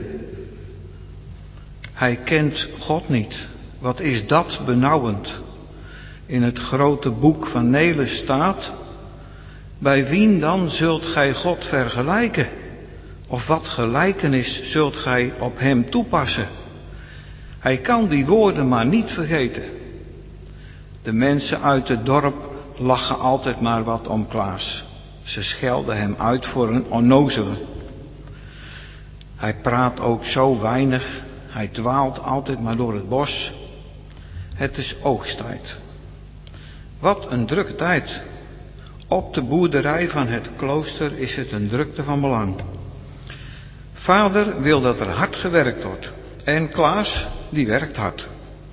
Hij kent God niet. Wat is dat benauwend? In het grote boek van Nelis staat: bij wien dan zult gij God vergelijken? Of wat gelijkenis zult gij op hem toepassen? Hij kan die woorden maar niet vergeten. De mensen uit het dorp lachen altijd maar wat om Klaas. Ze schelden hem uit voor een onnozele. Hij praat ook zo weinig. Hij dwaalt altijd maar door het bos. Het is oogsttijd. Wat een drukke tijd. Op de boerderij van het klooster is het een drukte van belang. Vader wil dat er hard gewerkt wordt. En Klaas, die werkt hard.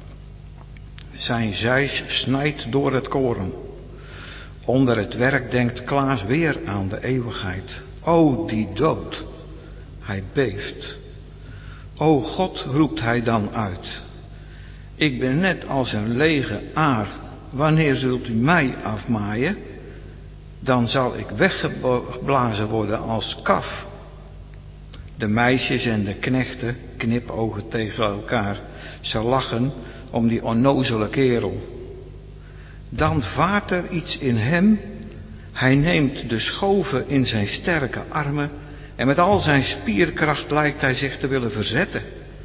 Zijn zeis snijdt door het koren. Onder het werk denkt Klaas weer aan de eeuwigheid. O, die dood. Hij beeft. O God, roept hij dan uit. Ik ben net als een lege aar. Wanneer zult u mij afmaaien? Dan zal ik weggeblazen worden als kaf. De meisjes en de knechten knipogen tegen elkaar. Ze lachen om die onnozele kerel. Dan vaart er iets in hem. Hij neemt de schoven in zijn sterke armen. En met al zijn spierkracht lijkt hij zich te willen verzetten.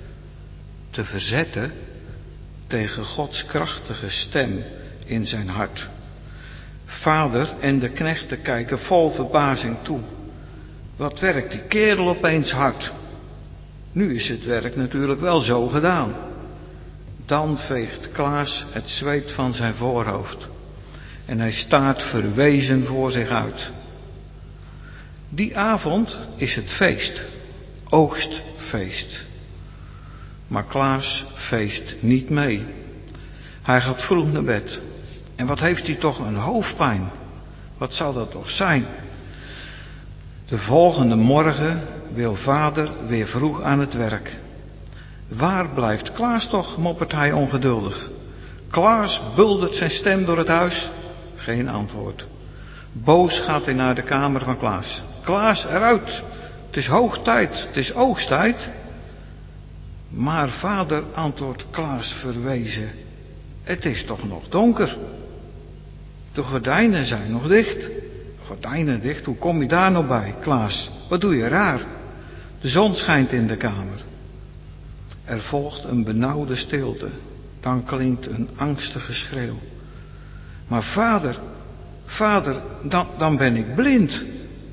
Te verzetten tegen Gods krachtige stem in zijn hart. Vader en de knechten kijken vol verbazing toe. Wat werkt die kerel opeens hard? Nu is het werk natuurlijk wel zo gedaan. Dan veegt Klaas het zweet van zijn voorhoofd. En hij staat verwezen voor zich uit. Die avond is het feest. Oogstfeest. Maar Klaas feest niet mee. Hij gaat vroeg naar bed. En wat heeft hij toch een hoofdpijn? Wat zou dat toch zijn? De volgende morgen wil vader weer vroeg aan het werk. Waar blijft Klaas toch, moppert hij ongeduldig. Klaas buldert zijn stem door het huis. Geen antwoord. Boos gaat hij naar de kamer van Klaas. Klaas, eruit! Het is hoog tijd, het is oogsttijd. Maar vader, antwoordt Klaas verwezen. Het is toch nog donker. De gordijnen zijn nog dicht. Gordijnen dicht, hoe kom je daar nou bij, Klaas? Wat doe je raar? De zon schijnt in de kamer. Er volgt een benauwde stilte. Dan klinkt een angstige schreeuw. Maar vader, vader, dan, dan ben ik blind.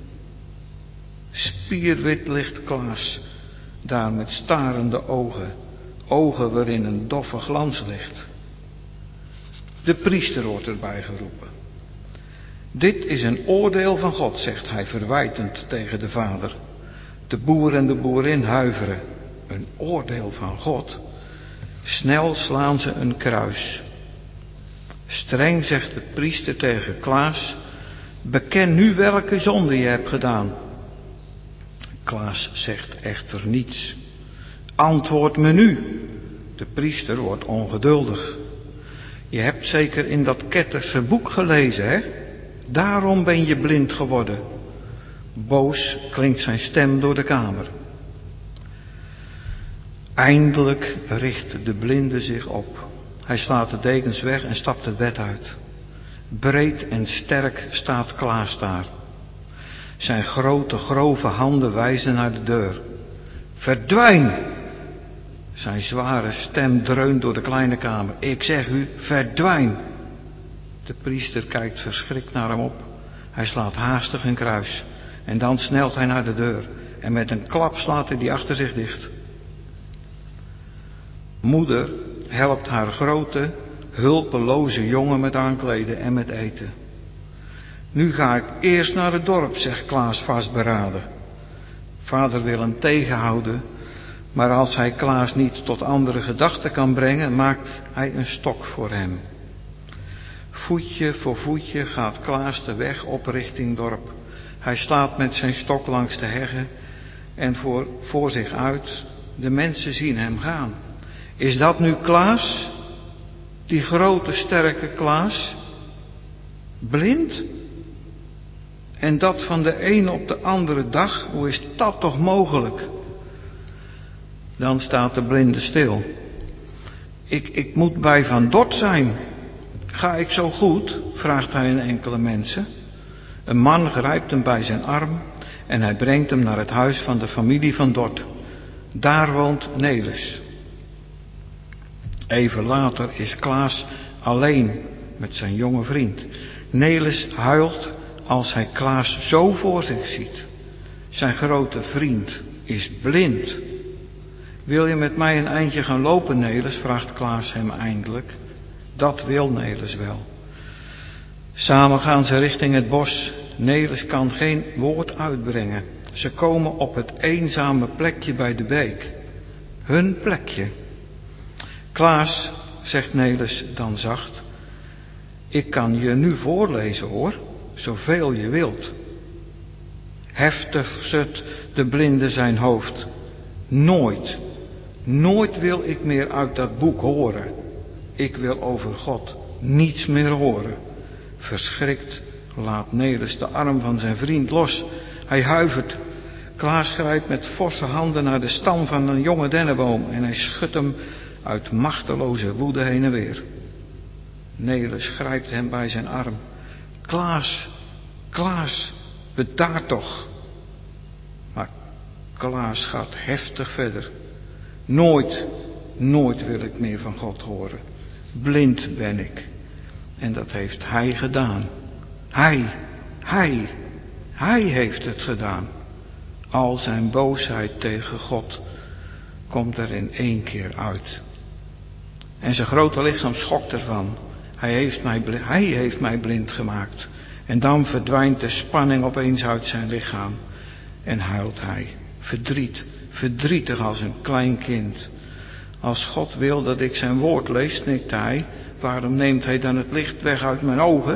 Spierwit ligt Klaas daar met starende ogen. Ogen waarin een doffe glans ligt. De priester wordt erbij geroepen. Dit is een oordeel van God, zegt hij verwijtend tegen de vader. De boer en de boerin huiveren. Een oordeel van God. Snel slaan ze een kruis. Streng zegt de priester tegen Klaas: beken nu welke zonde je hebt gedaan. Klaas zegt echter niets. Antwoord me nu. De priester wordt ongeduldig. Je hebt zeker in dat ketterse boek gelezen, hè? Daarom ben je blind geworden. Boos klinkt zijn stem door de kamer. Eindelijk richt de blinde zich op. Hij slaat de dekens weg en stapt het bed uit. Breed en sterk staat Klaas daar. Zijn grote, grove handen wijzen naar de deur. Verdwijn! Zijn zware stem dreunt door de kleine kamer. Ik zeg u, verdwijn! De priester kijkt verschrikt naar hem op. Hij slaat haastig een kruis. En dan snelt hij naar de deur. En met een klap slaat hij die achter zich dicht. Moeder helpt haar grote, hulpeloze jongen met aankleden en met eten. Nu ga ik eerst naar het dorp, zegt Klaas vastberaden. Vader wil hem tegenhouden, maar als hij Klaas niet tot andere gedachten kan brengen, maakt hij een stok voor hem. Voetje voor voetje gaat Klaas de weg op richting dorp. Hij slaat met zijn stok langs de heggen en voor, voor zich uit. De mensen zien hem gaan. Is dat nu Klaas? Die grote sterke Klaas? Blind? En dat van de ene op de andere dag? Hoe is dat toch mogelijk? Dan staat de blinde stil. Ik, ik moet bij Van Dort zijn. Ga ik zo goed? Vraagt hij aan enkele mensen. Een man grijpt hem bij zijn arm en hij brengt hem naar het huis van de familie Van Dort. Daar woont Nelis. Even later is Klaas alleen met zijn jonge vriend. Nelis huilt als hij Klaas zo voor zich ziet. Zijn grote vriend is blind. Wil je met mij een eindje gaan lopen, Nelis? Vraagt Klaas hem eindelijk. Dat wil Nelis wel. Samen gaan ze richting het bos. Nelis kan geen woord uitbrengen. Ze komen op het eenzame plekje bij de beek. Hun plekje. Klaas, zegt Nelis dan zacht, ik kan je nu voorlezen hoor, zoveel je wilt. Heftig schudt de blinde zijn hoofd. Nooit, nooit wil ik meer uit dat boek horen. Ik wil over God niets meer horen. Verschrikt laat Nelis de arm van zijn vriend los. Hij huivert. Klaas grijpt met forse handen naar de stam van een jonge dennenboom en hij schudt hem uit machteloze woede heen en weer. Nelis grijpt hem bij zijn arm. Klaas, Klaas, bedaar toch. Maar Klaas gaat heftig verder. Nooit, nooit wil ik meer van God horen. Blind ben ik. En dat heeft hij gedaan. Hij, hij, hij heeft het gedaan. Al zijn boosheid tegen God komt er in één keer uit. En zijn grote lichaam schokt ervan. Hij heeft mij, hij heeft mij blind gemaakt. En dan verdwijnt de spanning opeens uit zijn lichaam. En huilt hij. Verdriet, verdrietig als een klein kind. Als God wil dat ik zijn woord lees, snikt hij. Waarom neemt hij dan het licht weg uit mijn ogen?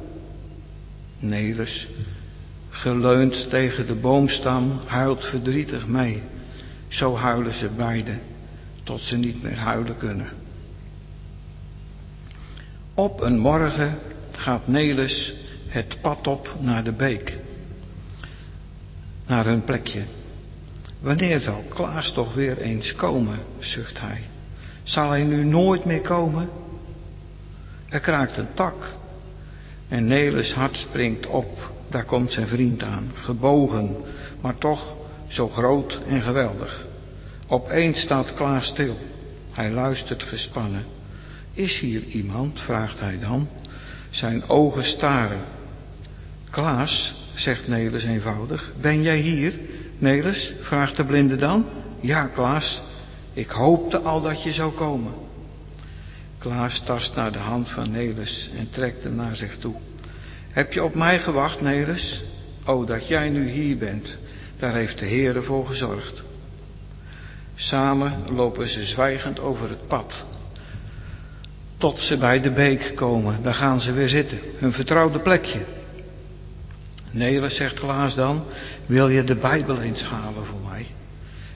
Nelis, geleund tegen de boomstam, huilt verdrietig mee. Zo huilen ze beiden, tot ze niet meer huilen kunnen. Op een morgen gaat Nelis het pad op naar de beek. Naar hun plekje. Wanneer zal Klaas toch weer eens komen, zucht hij. Zal hij nu nooit meer komen? Er kraakt een tak. En Nelis hart springt op. Daar komt zijn vriend aan. Gebogen, maar toch zo groot en geweldig. Opeens staat Klaas stil. Hij luistert gespannen. Is hier iemand? Vraagt hij dan. Zijn ogen staren. Klaas, zegt Nelis eenvoudig. Ben jij hier? Nelis, vraagt de blinde dan. Ja, Klaas. Ik hoopte al dat je zou komen. Klaas tast naar de hand van Nelis en trekt hem naar zich toe. Heb je op mij gewacht, Nelis? O, dat jij nu hier bent. Daar heeft de Heere voor gezorgd. Samen lopen ze zwijgend over het pad. Tot ze bij de beek komen. Daar gaan ze weer zitten. Hun vertrouwde plekje. Nelis, zegt Klaas dan, wil je de Bijbel eens halen voor mij?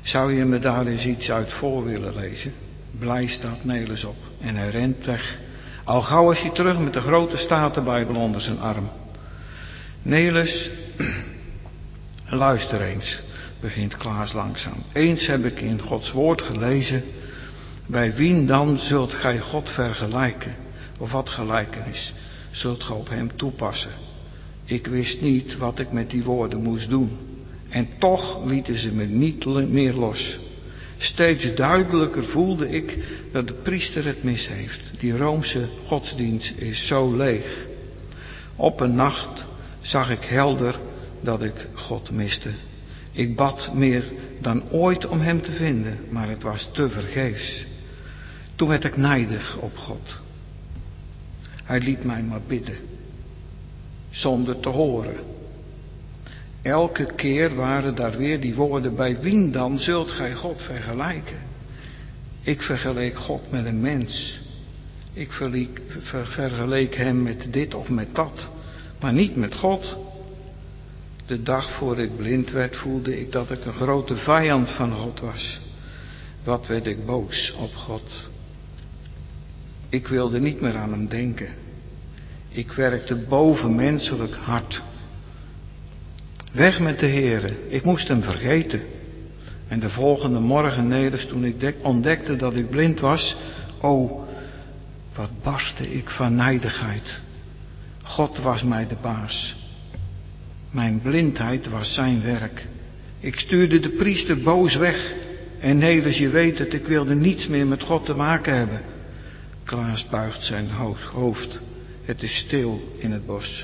Zou je me daar eens iets uit voor willen lezen? Blij staat Nelis op en hij rent weg. Al gauw is hij terug met de grote Statenbijbel onder zijn arm. Nelis, luister eens, begint Klaas langzaam. Eens heb ik in Gods woord gelezen, bij wien dan zult gij God vergelijken? Of wat gelijkenis zult gij op hem toepassen? Ik wist niet wat ik met die woorden moest doen. En toch lieten ze me niet meer los. Steeds duidelijker voelde ik dat de priester het mis heeft. Die Roomse godsdienst is zo leeg. Op een nacht zag ik helder dat ik God miste. Ik bad meer dan ooit om hem te vinden, maar het was te vergeefs. Toen werd ik nijdig op God. Hij liet mij maar bidden, zonder te horen. Elke keer waren daar weer die woorden, bij wien dan zult gij God vergelijken? Ik vergeleek God met een mens. Ik vergeleek, ver, vergeleek hem met dit of met dat, maar niet met God. De dag voor ik blind werd voelde ik dat ik een grote vijand van God was. Wat werd ik boos op God. Ik wilde niet meer aan hem denken. Ik werkte bovenmenselijk hard. Weg met de Heere, ik moest hem vergeten. En de volgende morgen nederst, toen ik ontdekte dat ik blind was, o, wat barstte ik van nijdigheid. God was mij de baas. Mijn blindheid was zijn werk. Ik stuurde de priester boos weg. En Nelis, je weet het, ik wilde niets meer met God te maken hebben. Klaas buigt zijn hoofd. Het is stil in het bos.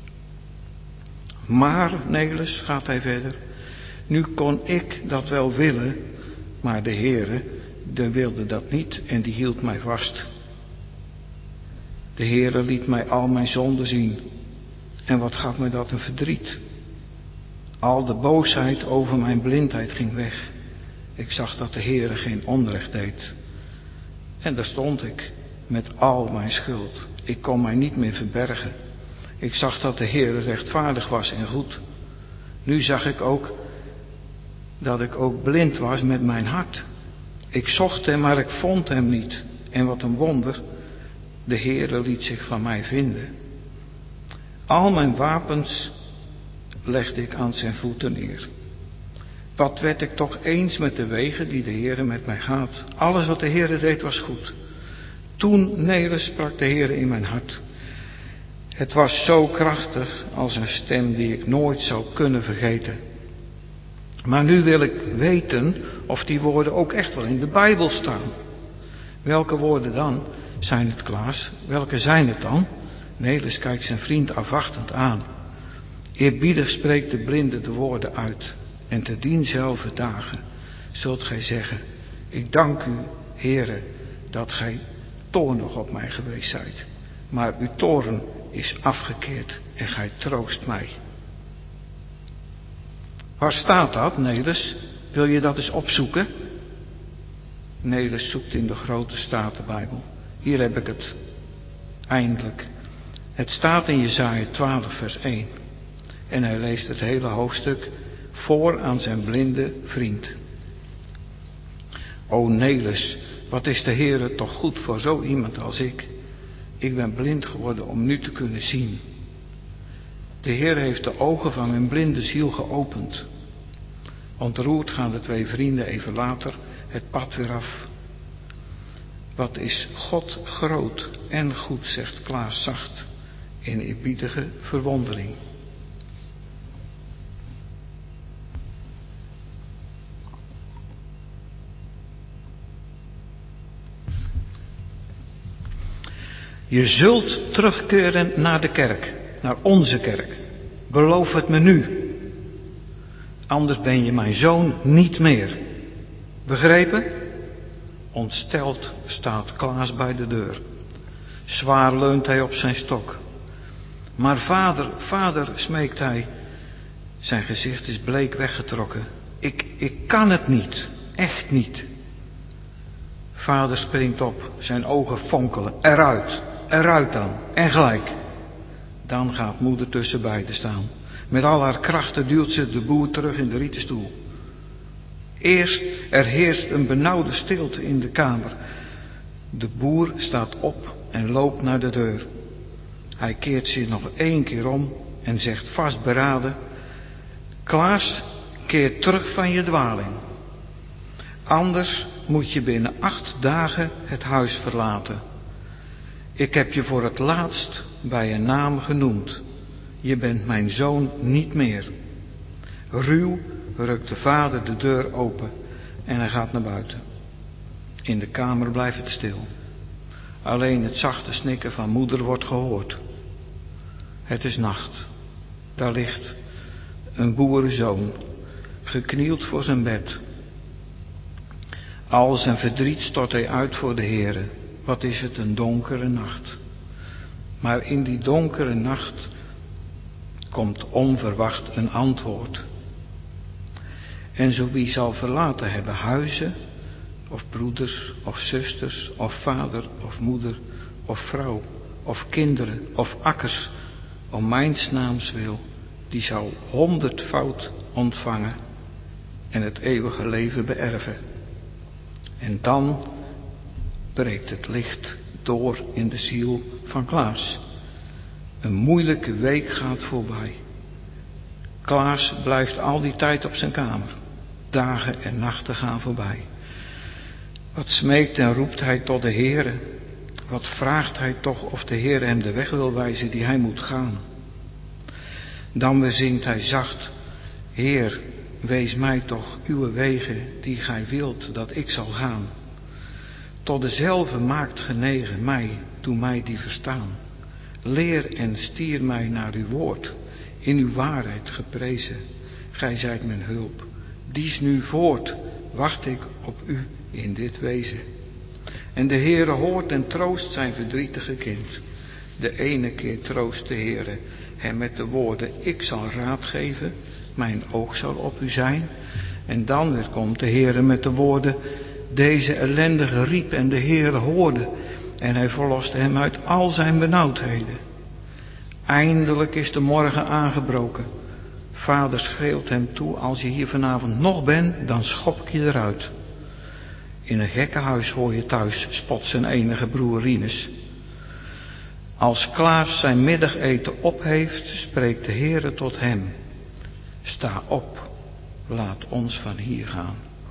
Maar, Nelis, gaat hij verder, nu kon ik dat wel willen, maar de Heere, die wilde dat niet en die hield mij vast. De Heere liet mij al mijn zonden zien. En wat gaf mij dat een verdriet. Al de boosheid over mijn blindheid ging weg. Ik zag dat de Heere geen onrecht deed. En daar stond ik, met al mijn schuld. Ik kon mij niet meer verbergen. Ik zag dat de Heere rechtvaardig was en goed. Nu zag ik ook dat ik ook blind was met mijn hart. Ik zocht hem, maar ik vond hem niet. En wat een wonder, de Heere liet zich van mij vinden. Al mijn wapens legde ik aan zijn voeten neer. Wat werd ik toch eens met de wegen die de Heere met mij gaat. Alles wat de Heere deed was goed. Toen, Nelis, sprak de Heere in mijn hart. Het was zo krachtig als een stem die ik nooit zou kunnen vergeten. Maar nu wil ik weten of die woorden ook echt wel in de Bijbel staan. Welke woorden dan? Zijn het, Klaas? Welke zijn het dan? Nelis kijkt zijn vriend afwachtend aan. Eerbiedig spreekt de blinde de woorden uit. En te dienzelfde dagen zult gij zeggen, ik dank u, Heere, dat gij toornig op mij geweest zijt. Maar uw toorn is afgekeerd en gij troost mij. Waar staat dat, Nelis? Wil je dat eens opzoeken? Nelis zoekt in de grote Statenbijbel. Hier heb ik het. Eindelijk. Het staat in Jesaja twaalf vers één. En hij leest het hele hoofdstuk voor aan zijn blinde vriend. O Nelis, wat is de Heere toch goed voor zo iemand als ik. Ik ben blind geworden om nu te kunnen zien. De Heer heeft de ogen van mijn blinde ziel geopend. Ontroerd gaan de twee vrienden even later het pad weer af. Wat is God groot en goed, zegt Klaas zacht, in eerbiedige verwondering. Je zult terugkeren naar de kerk, naar onze kerk. Beloof het me nu. Anders ben je mijn zoon niet meer. Begrepen? Ontsteld staat Klaas bij de deur. Zwaar leunt hij op zijn stok. Maar vader, vader, smeekt hij. Zijn gezicht is bleek weggetrokken. Ik, ik kan het niet. Echt niet. Vader springt op. Zijn ogen fonkelen. Eruit. Eruit dan. En gelijk. Dan gaat moeder tussen beiden staan. Met al haar krachten duwt ze de boer terug in de rieten stoel. Eerst er heerst een benauwde stilte in de kamer. De boer staat op en loopt naar de deur. Hij keert zich nog één keer om en zegt vastberaden: Klaas, keer terug van je dwaling. Anders moet je binnen acht dagen het huis verlaten. Ik heb je voor het laatst bij een naam genoemd. Je bent mijn zoon niet meer. Ruw rukt de vader de deur open en hij gaat naar buiten. In de kamer blijft het stil. Alleen het zachte snikken van moeder wordt gehoord. Het is nacht. Daar ligt een boerenzoon, geknield voor zijn bed. Al zijn verdriet stort hij uit voor de Heere. Wat is het een donkere nacht. Maar in die donkere nacht komt onverwacht een antwoord. En zo wie zal verlaten hebben huizen, of broeders, of zusters, of vader, of moeder, of vrouw, of kinderen, of akkers, om mijns naams wil, die zal honderdvoud ontvangen en het eeuwige leven beërven. En dan breekt het licht door in de ziel van Klaas. Een moeilijke week gaat voorbij. Klaas blijft al die tijd op zijn kamer. Dagen en nachten gaan voorbij. Wat smeekt en roept hij tot de Heere? Wat vraagt hij toch of de Heere hem de weg wil wijzen die hij moet gaan? Dan bezingt hij zacht: Heer, wees mij toch uw wegen die gij wilt dat ik zal gaan. Tot dezelfde maakt genegen mij, doe mij die verstaan. Leer en stier mij naar uw woord, in uw waarheid geprezen. Gij zijt mijn hulp, dies nu voort, wacht ik op u in dit wezen. En de Heere hoort en troost zijn verdrietige kind. De ene keer troost de Heere hem met de woorden: ik zal raad geven, mijn oog zal op u zijn. En dan weer komt de Heere met de woorden: deze ellendige riep en de Heere hoorde. En hij verloste hem uit al zijn benauwdheden. Eindelijk is de morgen aangebroken. Vader schreeuwt hem toe: als je hier vanavond nog bent, dan schop ik je eruit. In een gekkenhuis hoor je thuis, spot zijn enige broer Rinus. Als Klaas zijn middageten op heeft, spreekt de Heere tot hem: sta op, laat ons van hier gaan.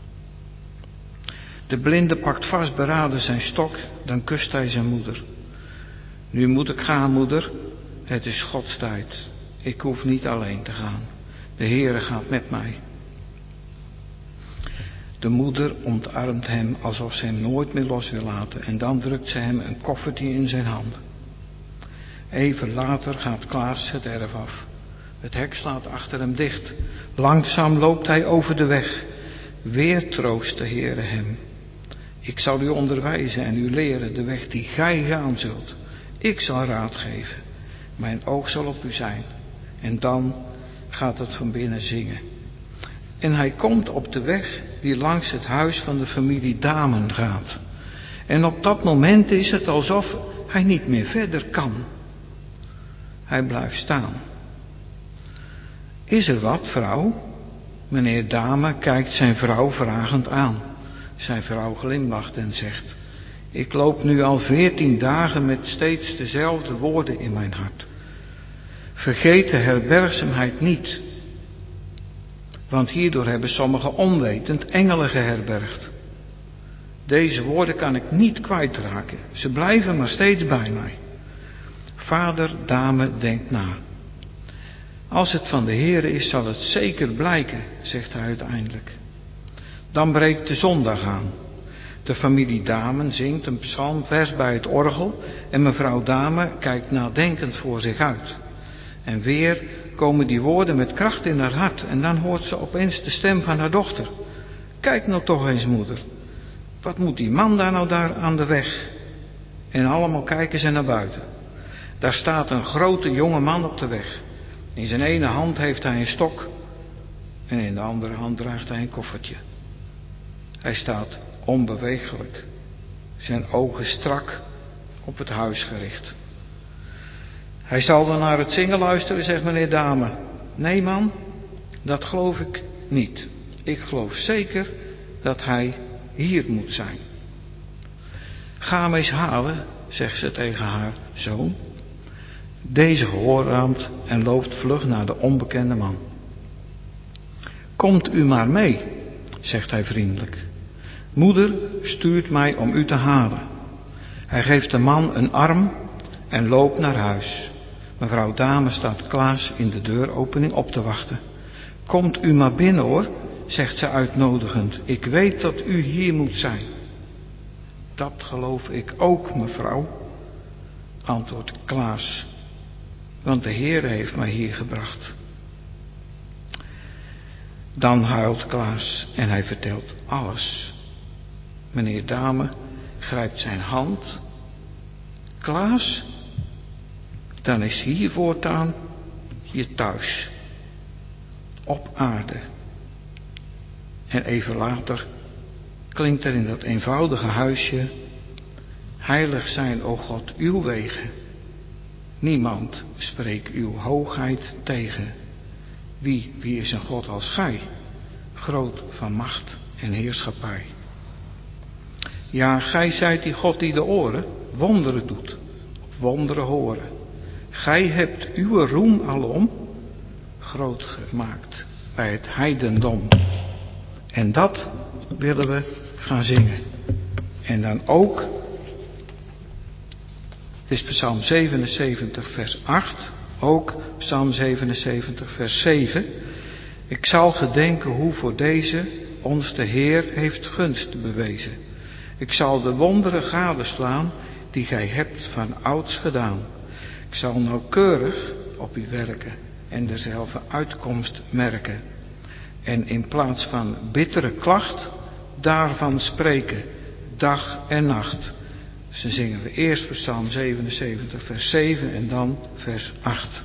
De blinde pakt vastberaden zijn stok, dan kust hij zijn moeder. Nu moet ik gaan, moeder, het is Gods tijd. Ik hoef niet alleen te gaan. De Heere gaat met mij. De moeder omarmt hem alsof ze hem nooit meer los wil laten en dan drukt ze hem een koffertje in zijn hand. Even later gaat Klaas het erf af. Het hek slaat achter hem dicht. Langzaam loopt hij over de weg. Weer troost de Heere hem. Ik zal u onderwijzen en u leren de weg die gij gaan zult. Ik zal raad geven. Mijn oog zal op u zijn. En dan gaat het van binnen zingen. En hij komt op de weg die langs het huis van de familie Damen gaat. En op dat moment is het alsof hij niet meer verder kan. Hij blijft staan. Is er wat, vrouw? Meneer Dame kijkt zijn vrouw vragend aan. Zijn vrouw glimlacht en zegt: ik loop nu al veertien dagen met steeds dezelfde woorden in mijn hart. Vergeet de herbergzaamheid niet. Want hierdoor hebben sommigen onwetend engelen geherbergd. Deze woorden kan ik niet kwijtraken. Ze blijven maar steeds bij mij. Vader, dame, denkt na. Als het van de Heere is, zal het zeker blijken, zegt hij uiteindelijk. Dan breekt de zondag aan. De familie Damen zingt een psalmvers bij het orgel en mevrouw Dame kijkt nadenkend voor zich uit. En weer komen die woorden met kracht in haar hart en dan hoort ze opeens de stem van haar dochter. Kijk nou toch eens, moeder. Wat moet die man daar nou daar aan de weg? En allemaal kijken ze naar buiten. Daar staat een grote jonge man op de weg. In zijn ene hand heeft hij een stok en in de andere hand draagt hij een koffertje. Hij staat onbeweeglijk, zijn ogen strak op het huis gericht. Hij zal dan naar het zingen luisteren, zegt meneer Dame. Nee man, dat geloof ik niet. Ik geloof zeker dat hij hier moet zijn. Ga hem eens halen, zegt ze tegen haar zoon. Deze gehoorzaamt en loopt vlug naar de onbekende man. Komt u maar mee, zegt hij vriendelijk. Moeder stuurt mij om u te halen. Hij geeft de man een arm en loopt naar huis. Mevrouw Dame staat Klaas in de deuropening op te wachten. Komt u maar binnen hoor, zegt ze uitnodigend. Ik weet dat u hier moet zijn. Dat geloof ik ook, mevrouw, antwoordt Klaas. Want de Heer heeft mij hier gebracht. Dan huilt Klaas en hij vertelt alles. Meneer Dame grijpt zijn hand. Klaas, dan is hier voortaan je thuis. Op aarde. En even later klinkt er in dat eenvoudige huisje: heilig zijn, o God, uw wegen. Niemand spreekt uw hoogheid tegen. Wie, wie is een God als gij, groot van macht en heerschappij. Ja, gij zijt die God die de oren wonderen doet, wonderen horen. Gij hebt uw roem alom groot gemaakt bij het heidendom. En dat willen we gaan zingen. En dan ook, het is Psalm zevenenzeventig vers acht, ook Psalm zevenenzeventig vers zeven. Ik zal gedenken hoe voor deze ons de Heer heeft gunst bewezen. Ik zal de wonderen gadeslaan die gij hebt van ouds gedaan. Ik zal nauwkeurig op u werken en derzelfde uitkomst merken. En in plaats van bittere klacht daarvan spreken, dag en nacht. Dus dan zingen we eerst Psalm zevenenzeventig vers zeven en dan vers acht.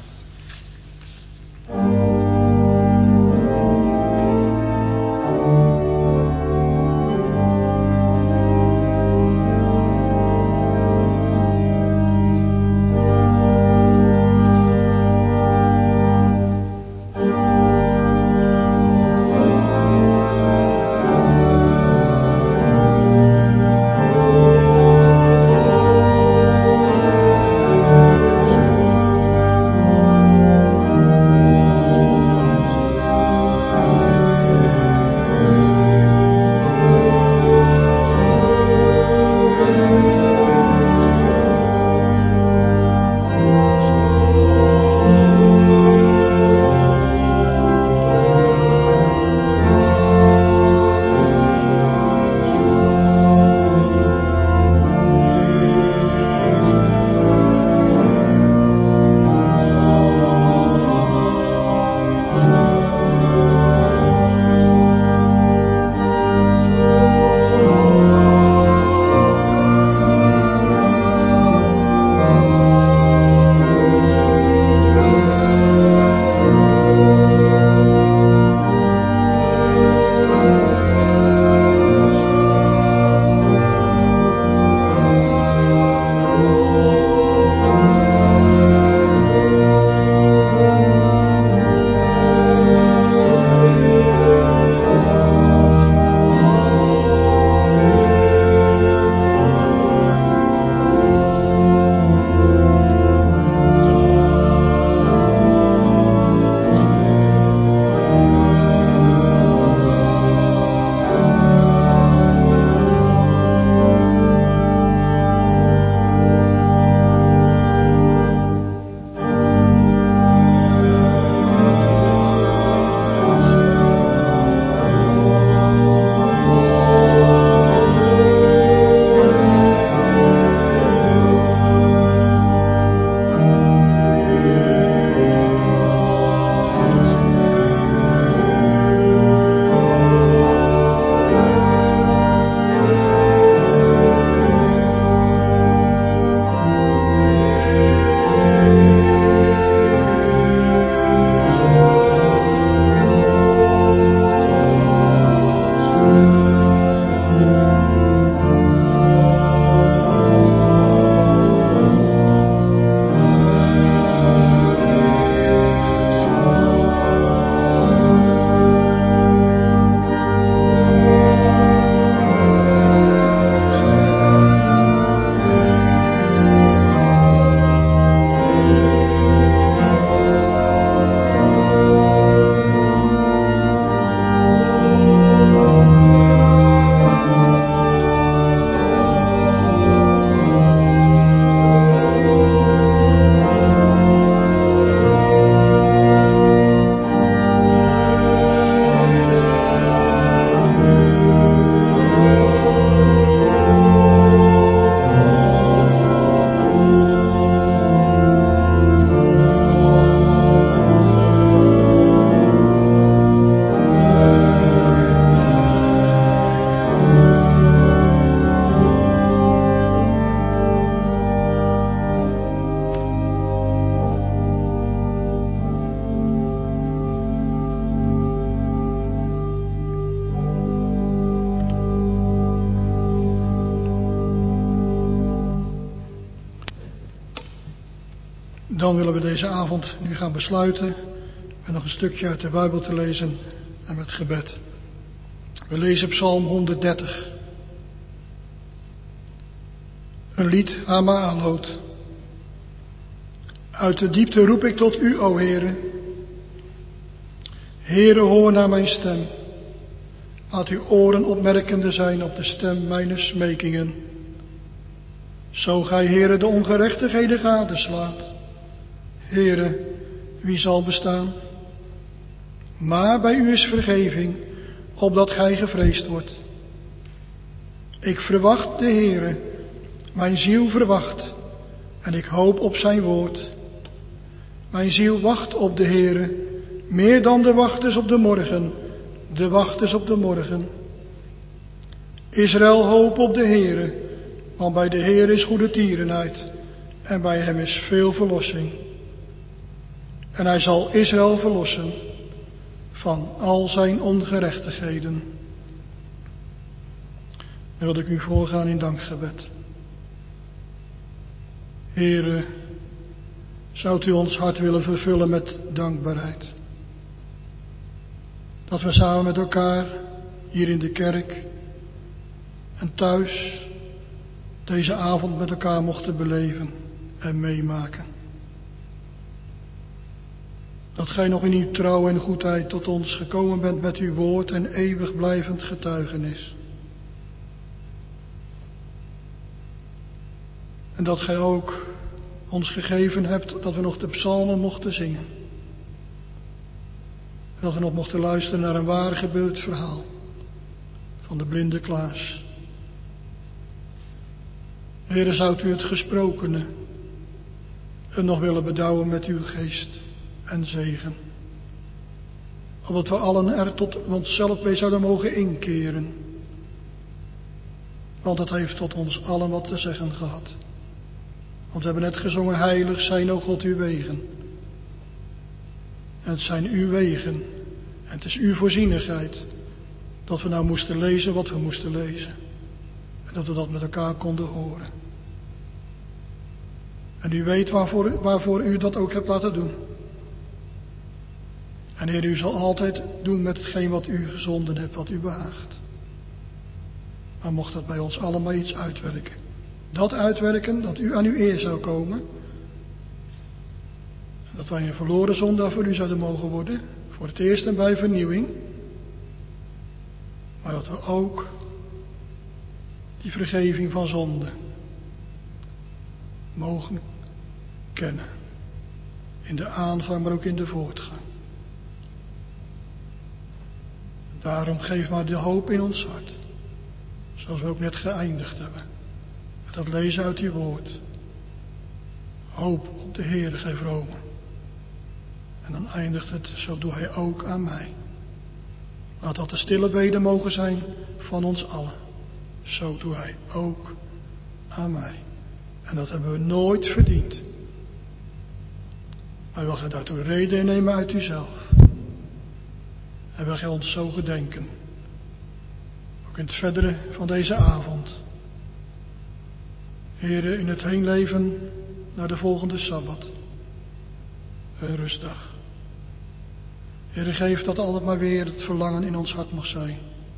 Dan willen we deze avond nu gaan besluiten met nog een stukje uit de Bijbel te lezen en met gebed. We lezen Psalm honderddertig. Een lied aan Maalot. Uit de diepte roep ik tot u, o Heere. Heere, hoor naar mijn stem. Laat uw oren opmerkende zijn op de stem mijn smekingen. Zo gij, Heere, de ongerechtigheden gadeslaat. Heere, wie zal bestaan? Maar bij u is vergeving, opdat gij gevreesd wordt. Ik verwacht de Heere, mijn ziel verwacht, en ik hoop op zijn woord. Mijn ziel wacht op de Heere, meer dan de wachters op de morgen, de wachters op de morgen. Israël hoop op de Heere, want bij de Heere is goede tierenheid, en bij hem is veel verlossing. En hij zal Israël verlossen van al zijn ongerechtigheden. Dan wil ik u voorgaan in dankgebed. Heere, zou u ons hart willen vervullen met dankbaarheid. Dat we samen met elkaar hier in de kerk en thuis deze avond met elkaar mochten beleven en meemaken. Dat gij nog in uw trouw en goedheid tot ons gekomen bent met uw woord en eeuwig blijvend getuigenis. En dat gij ook ons gegeven hebt dat we nog de psalmen mochten zingen. En dat we nog mochten luisteren naar een waar gebeurd verhaal van de blinde Klaas. Heere, zou u het gesprokene en nog willen bedouwen met uw geest en zegen. Opdat we allen er tot onszelf mee zouden mogen inkeren. Want het heeft tot ons allen wat te zeggen gehad. Want we hebben net gezongen, heilig zijn, o God, uw wegen. En het zijn uw wegen. En het is uw voorzienigheid dat we nou moesten lezen wat we moesten lezen. En dat we dat met elkaar konden horen. En u weet waarvoor, waarvoor u dat ook hebt laten doen. En Heer, u zal altijd doen met hetgeen wat u gezonden hebt, wat u behaagt. Maar mocht dat bij ons allemaal iets uitwerken. Dat uitwerken, dat u aan uw eer zou komen. En dat wij een verloren zondaar voor u zouden mogen worden. Voor het eerst en bij vernieuwing. Maar dat we ook die vergeving van zonde mogen kennen. In de aanvang, maar ook in de voortgang. Daarom geef maar de hoop in ons hart. Zoals we ook net geëindigd hebben. Met dat lezen uit uw woord. Hoop op de Heere, gij vromen. En dan eindigt het, zo doe hij ook aan mij. Laat dat de stille beden mogen zijn van ons allen. Zo doe hij ook aan mij. En dat hebben we nooit verdiend. Maar wil gij daartoe reden nemen uit uzelf. En wil gij ons zo gedenken. Ook in het verdere van deze avond. Heere, in het heenleven naar de volgende Sabbat. Een rustdag. Heere, geef dat altijd maar weer het verlangen in ons hart mag zijn.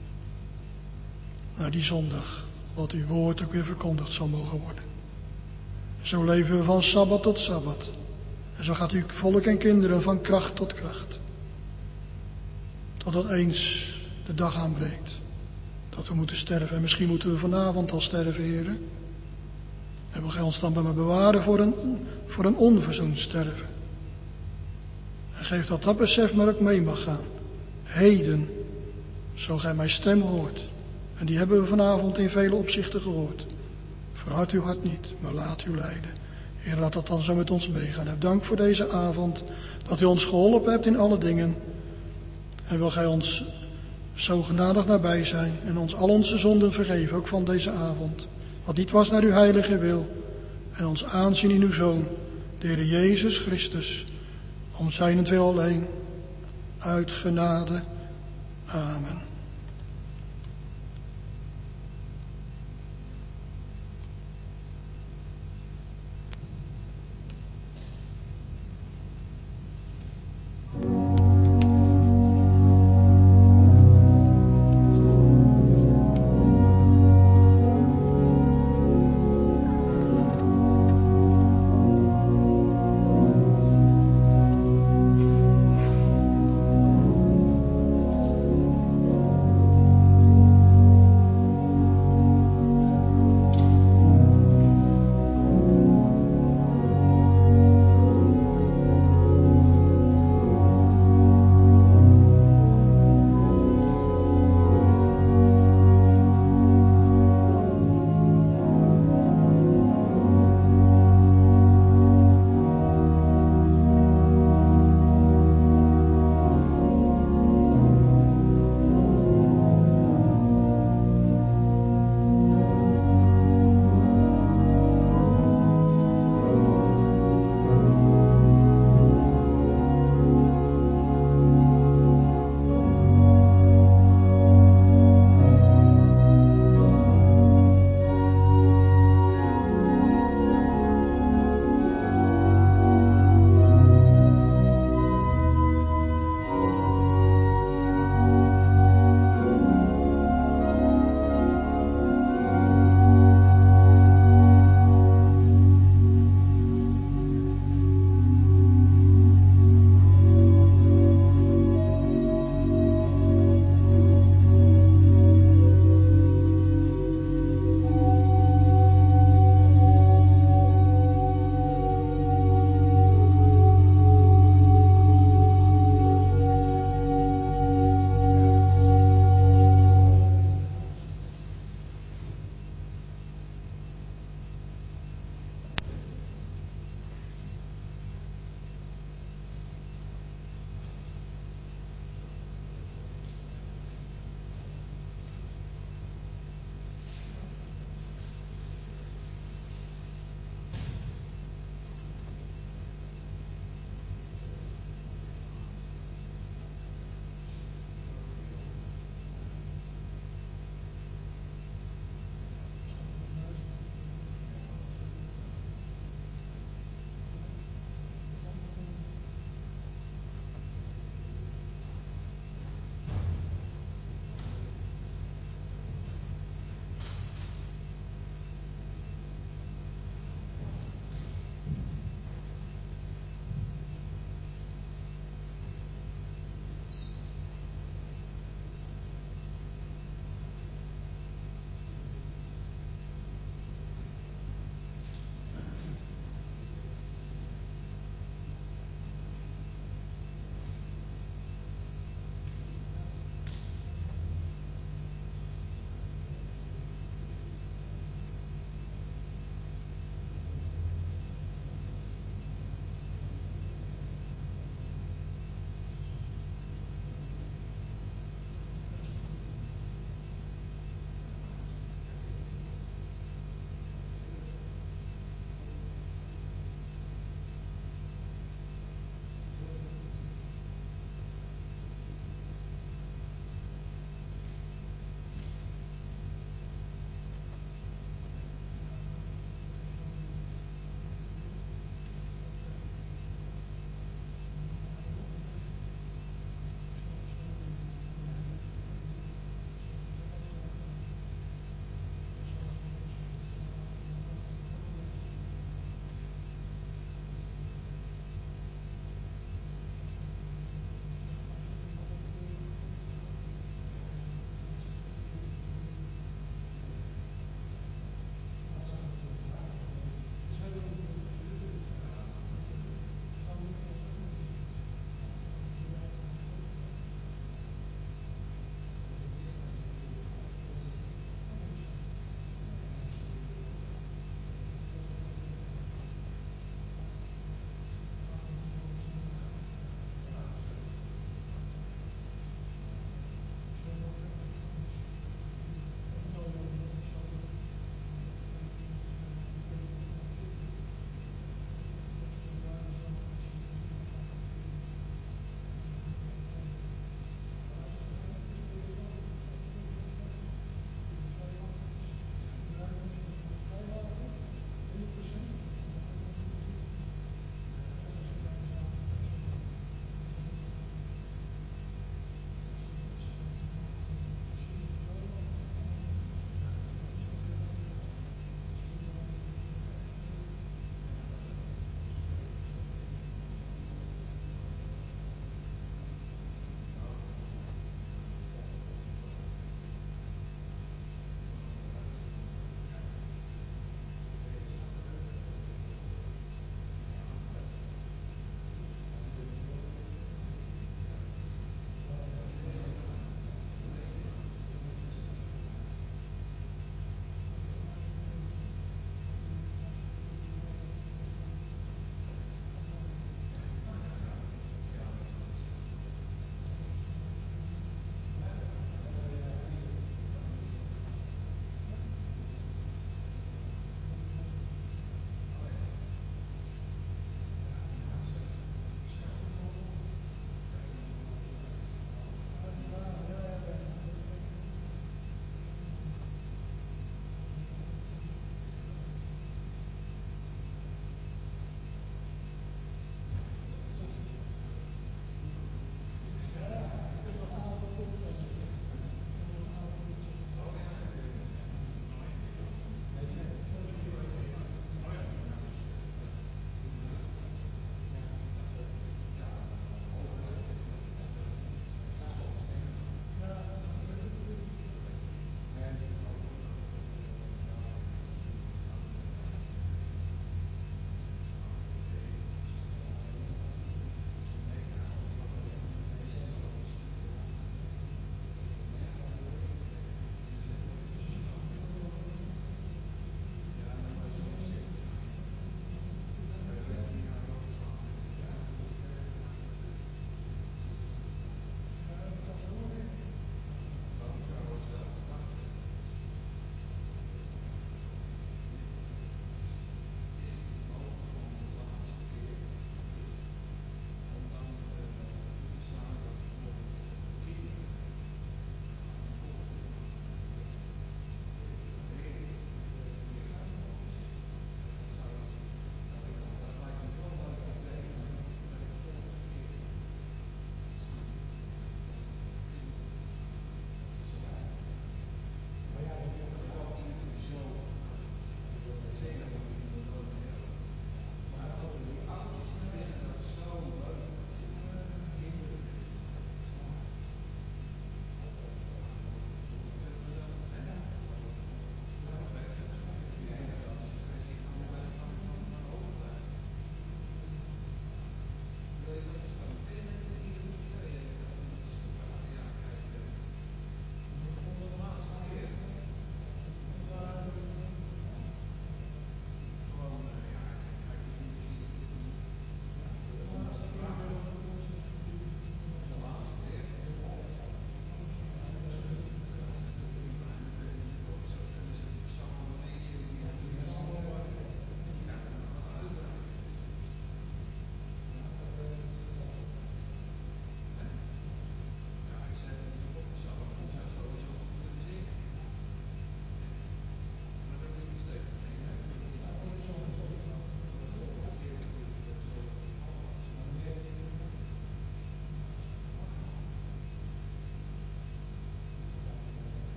Naar die zondag, wat uw woord ook weer verkondigd zal mogen worden. Zo leven we van Sabbat tot Sabbat. En zo gaat uw volk en kinderen van kracht tot kracht. Totdat eens de dag aanbreekt. Dat we moeten sterven. En misschien moeten we vanavond al sterven, Heere. En wil gij ons dan bij mij bewaren voor een, voor een onverzoend sterven. En geef dat dat besef maar ook mee mag gaan. Heden, zo gij mijn stem hoort. En die hebben we vanavond in vele opzichten gehoord. Verhard uw hart niet, maar laat u leiden. Heer, laat dat dan zo met ons meegaan. Heb dank voor deze avond, dat u ons geholpen hebt in alle dingen. En wil gij ons zo genadig nabij zijn en ons al onze zonden vergeven, ook van deze avond. Wat niet was naar uw heilige wil. En ons aanzien in uw Zoon, de Heer Jezus Christus, om zijnentwil alleen, uit genade. Amen.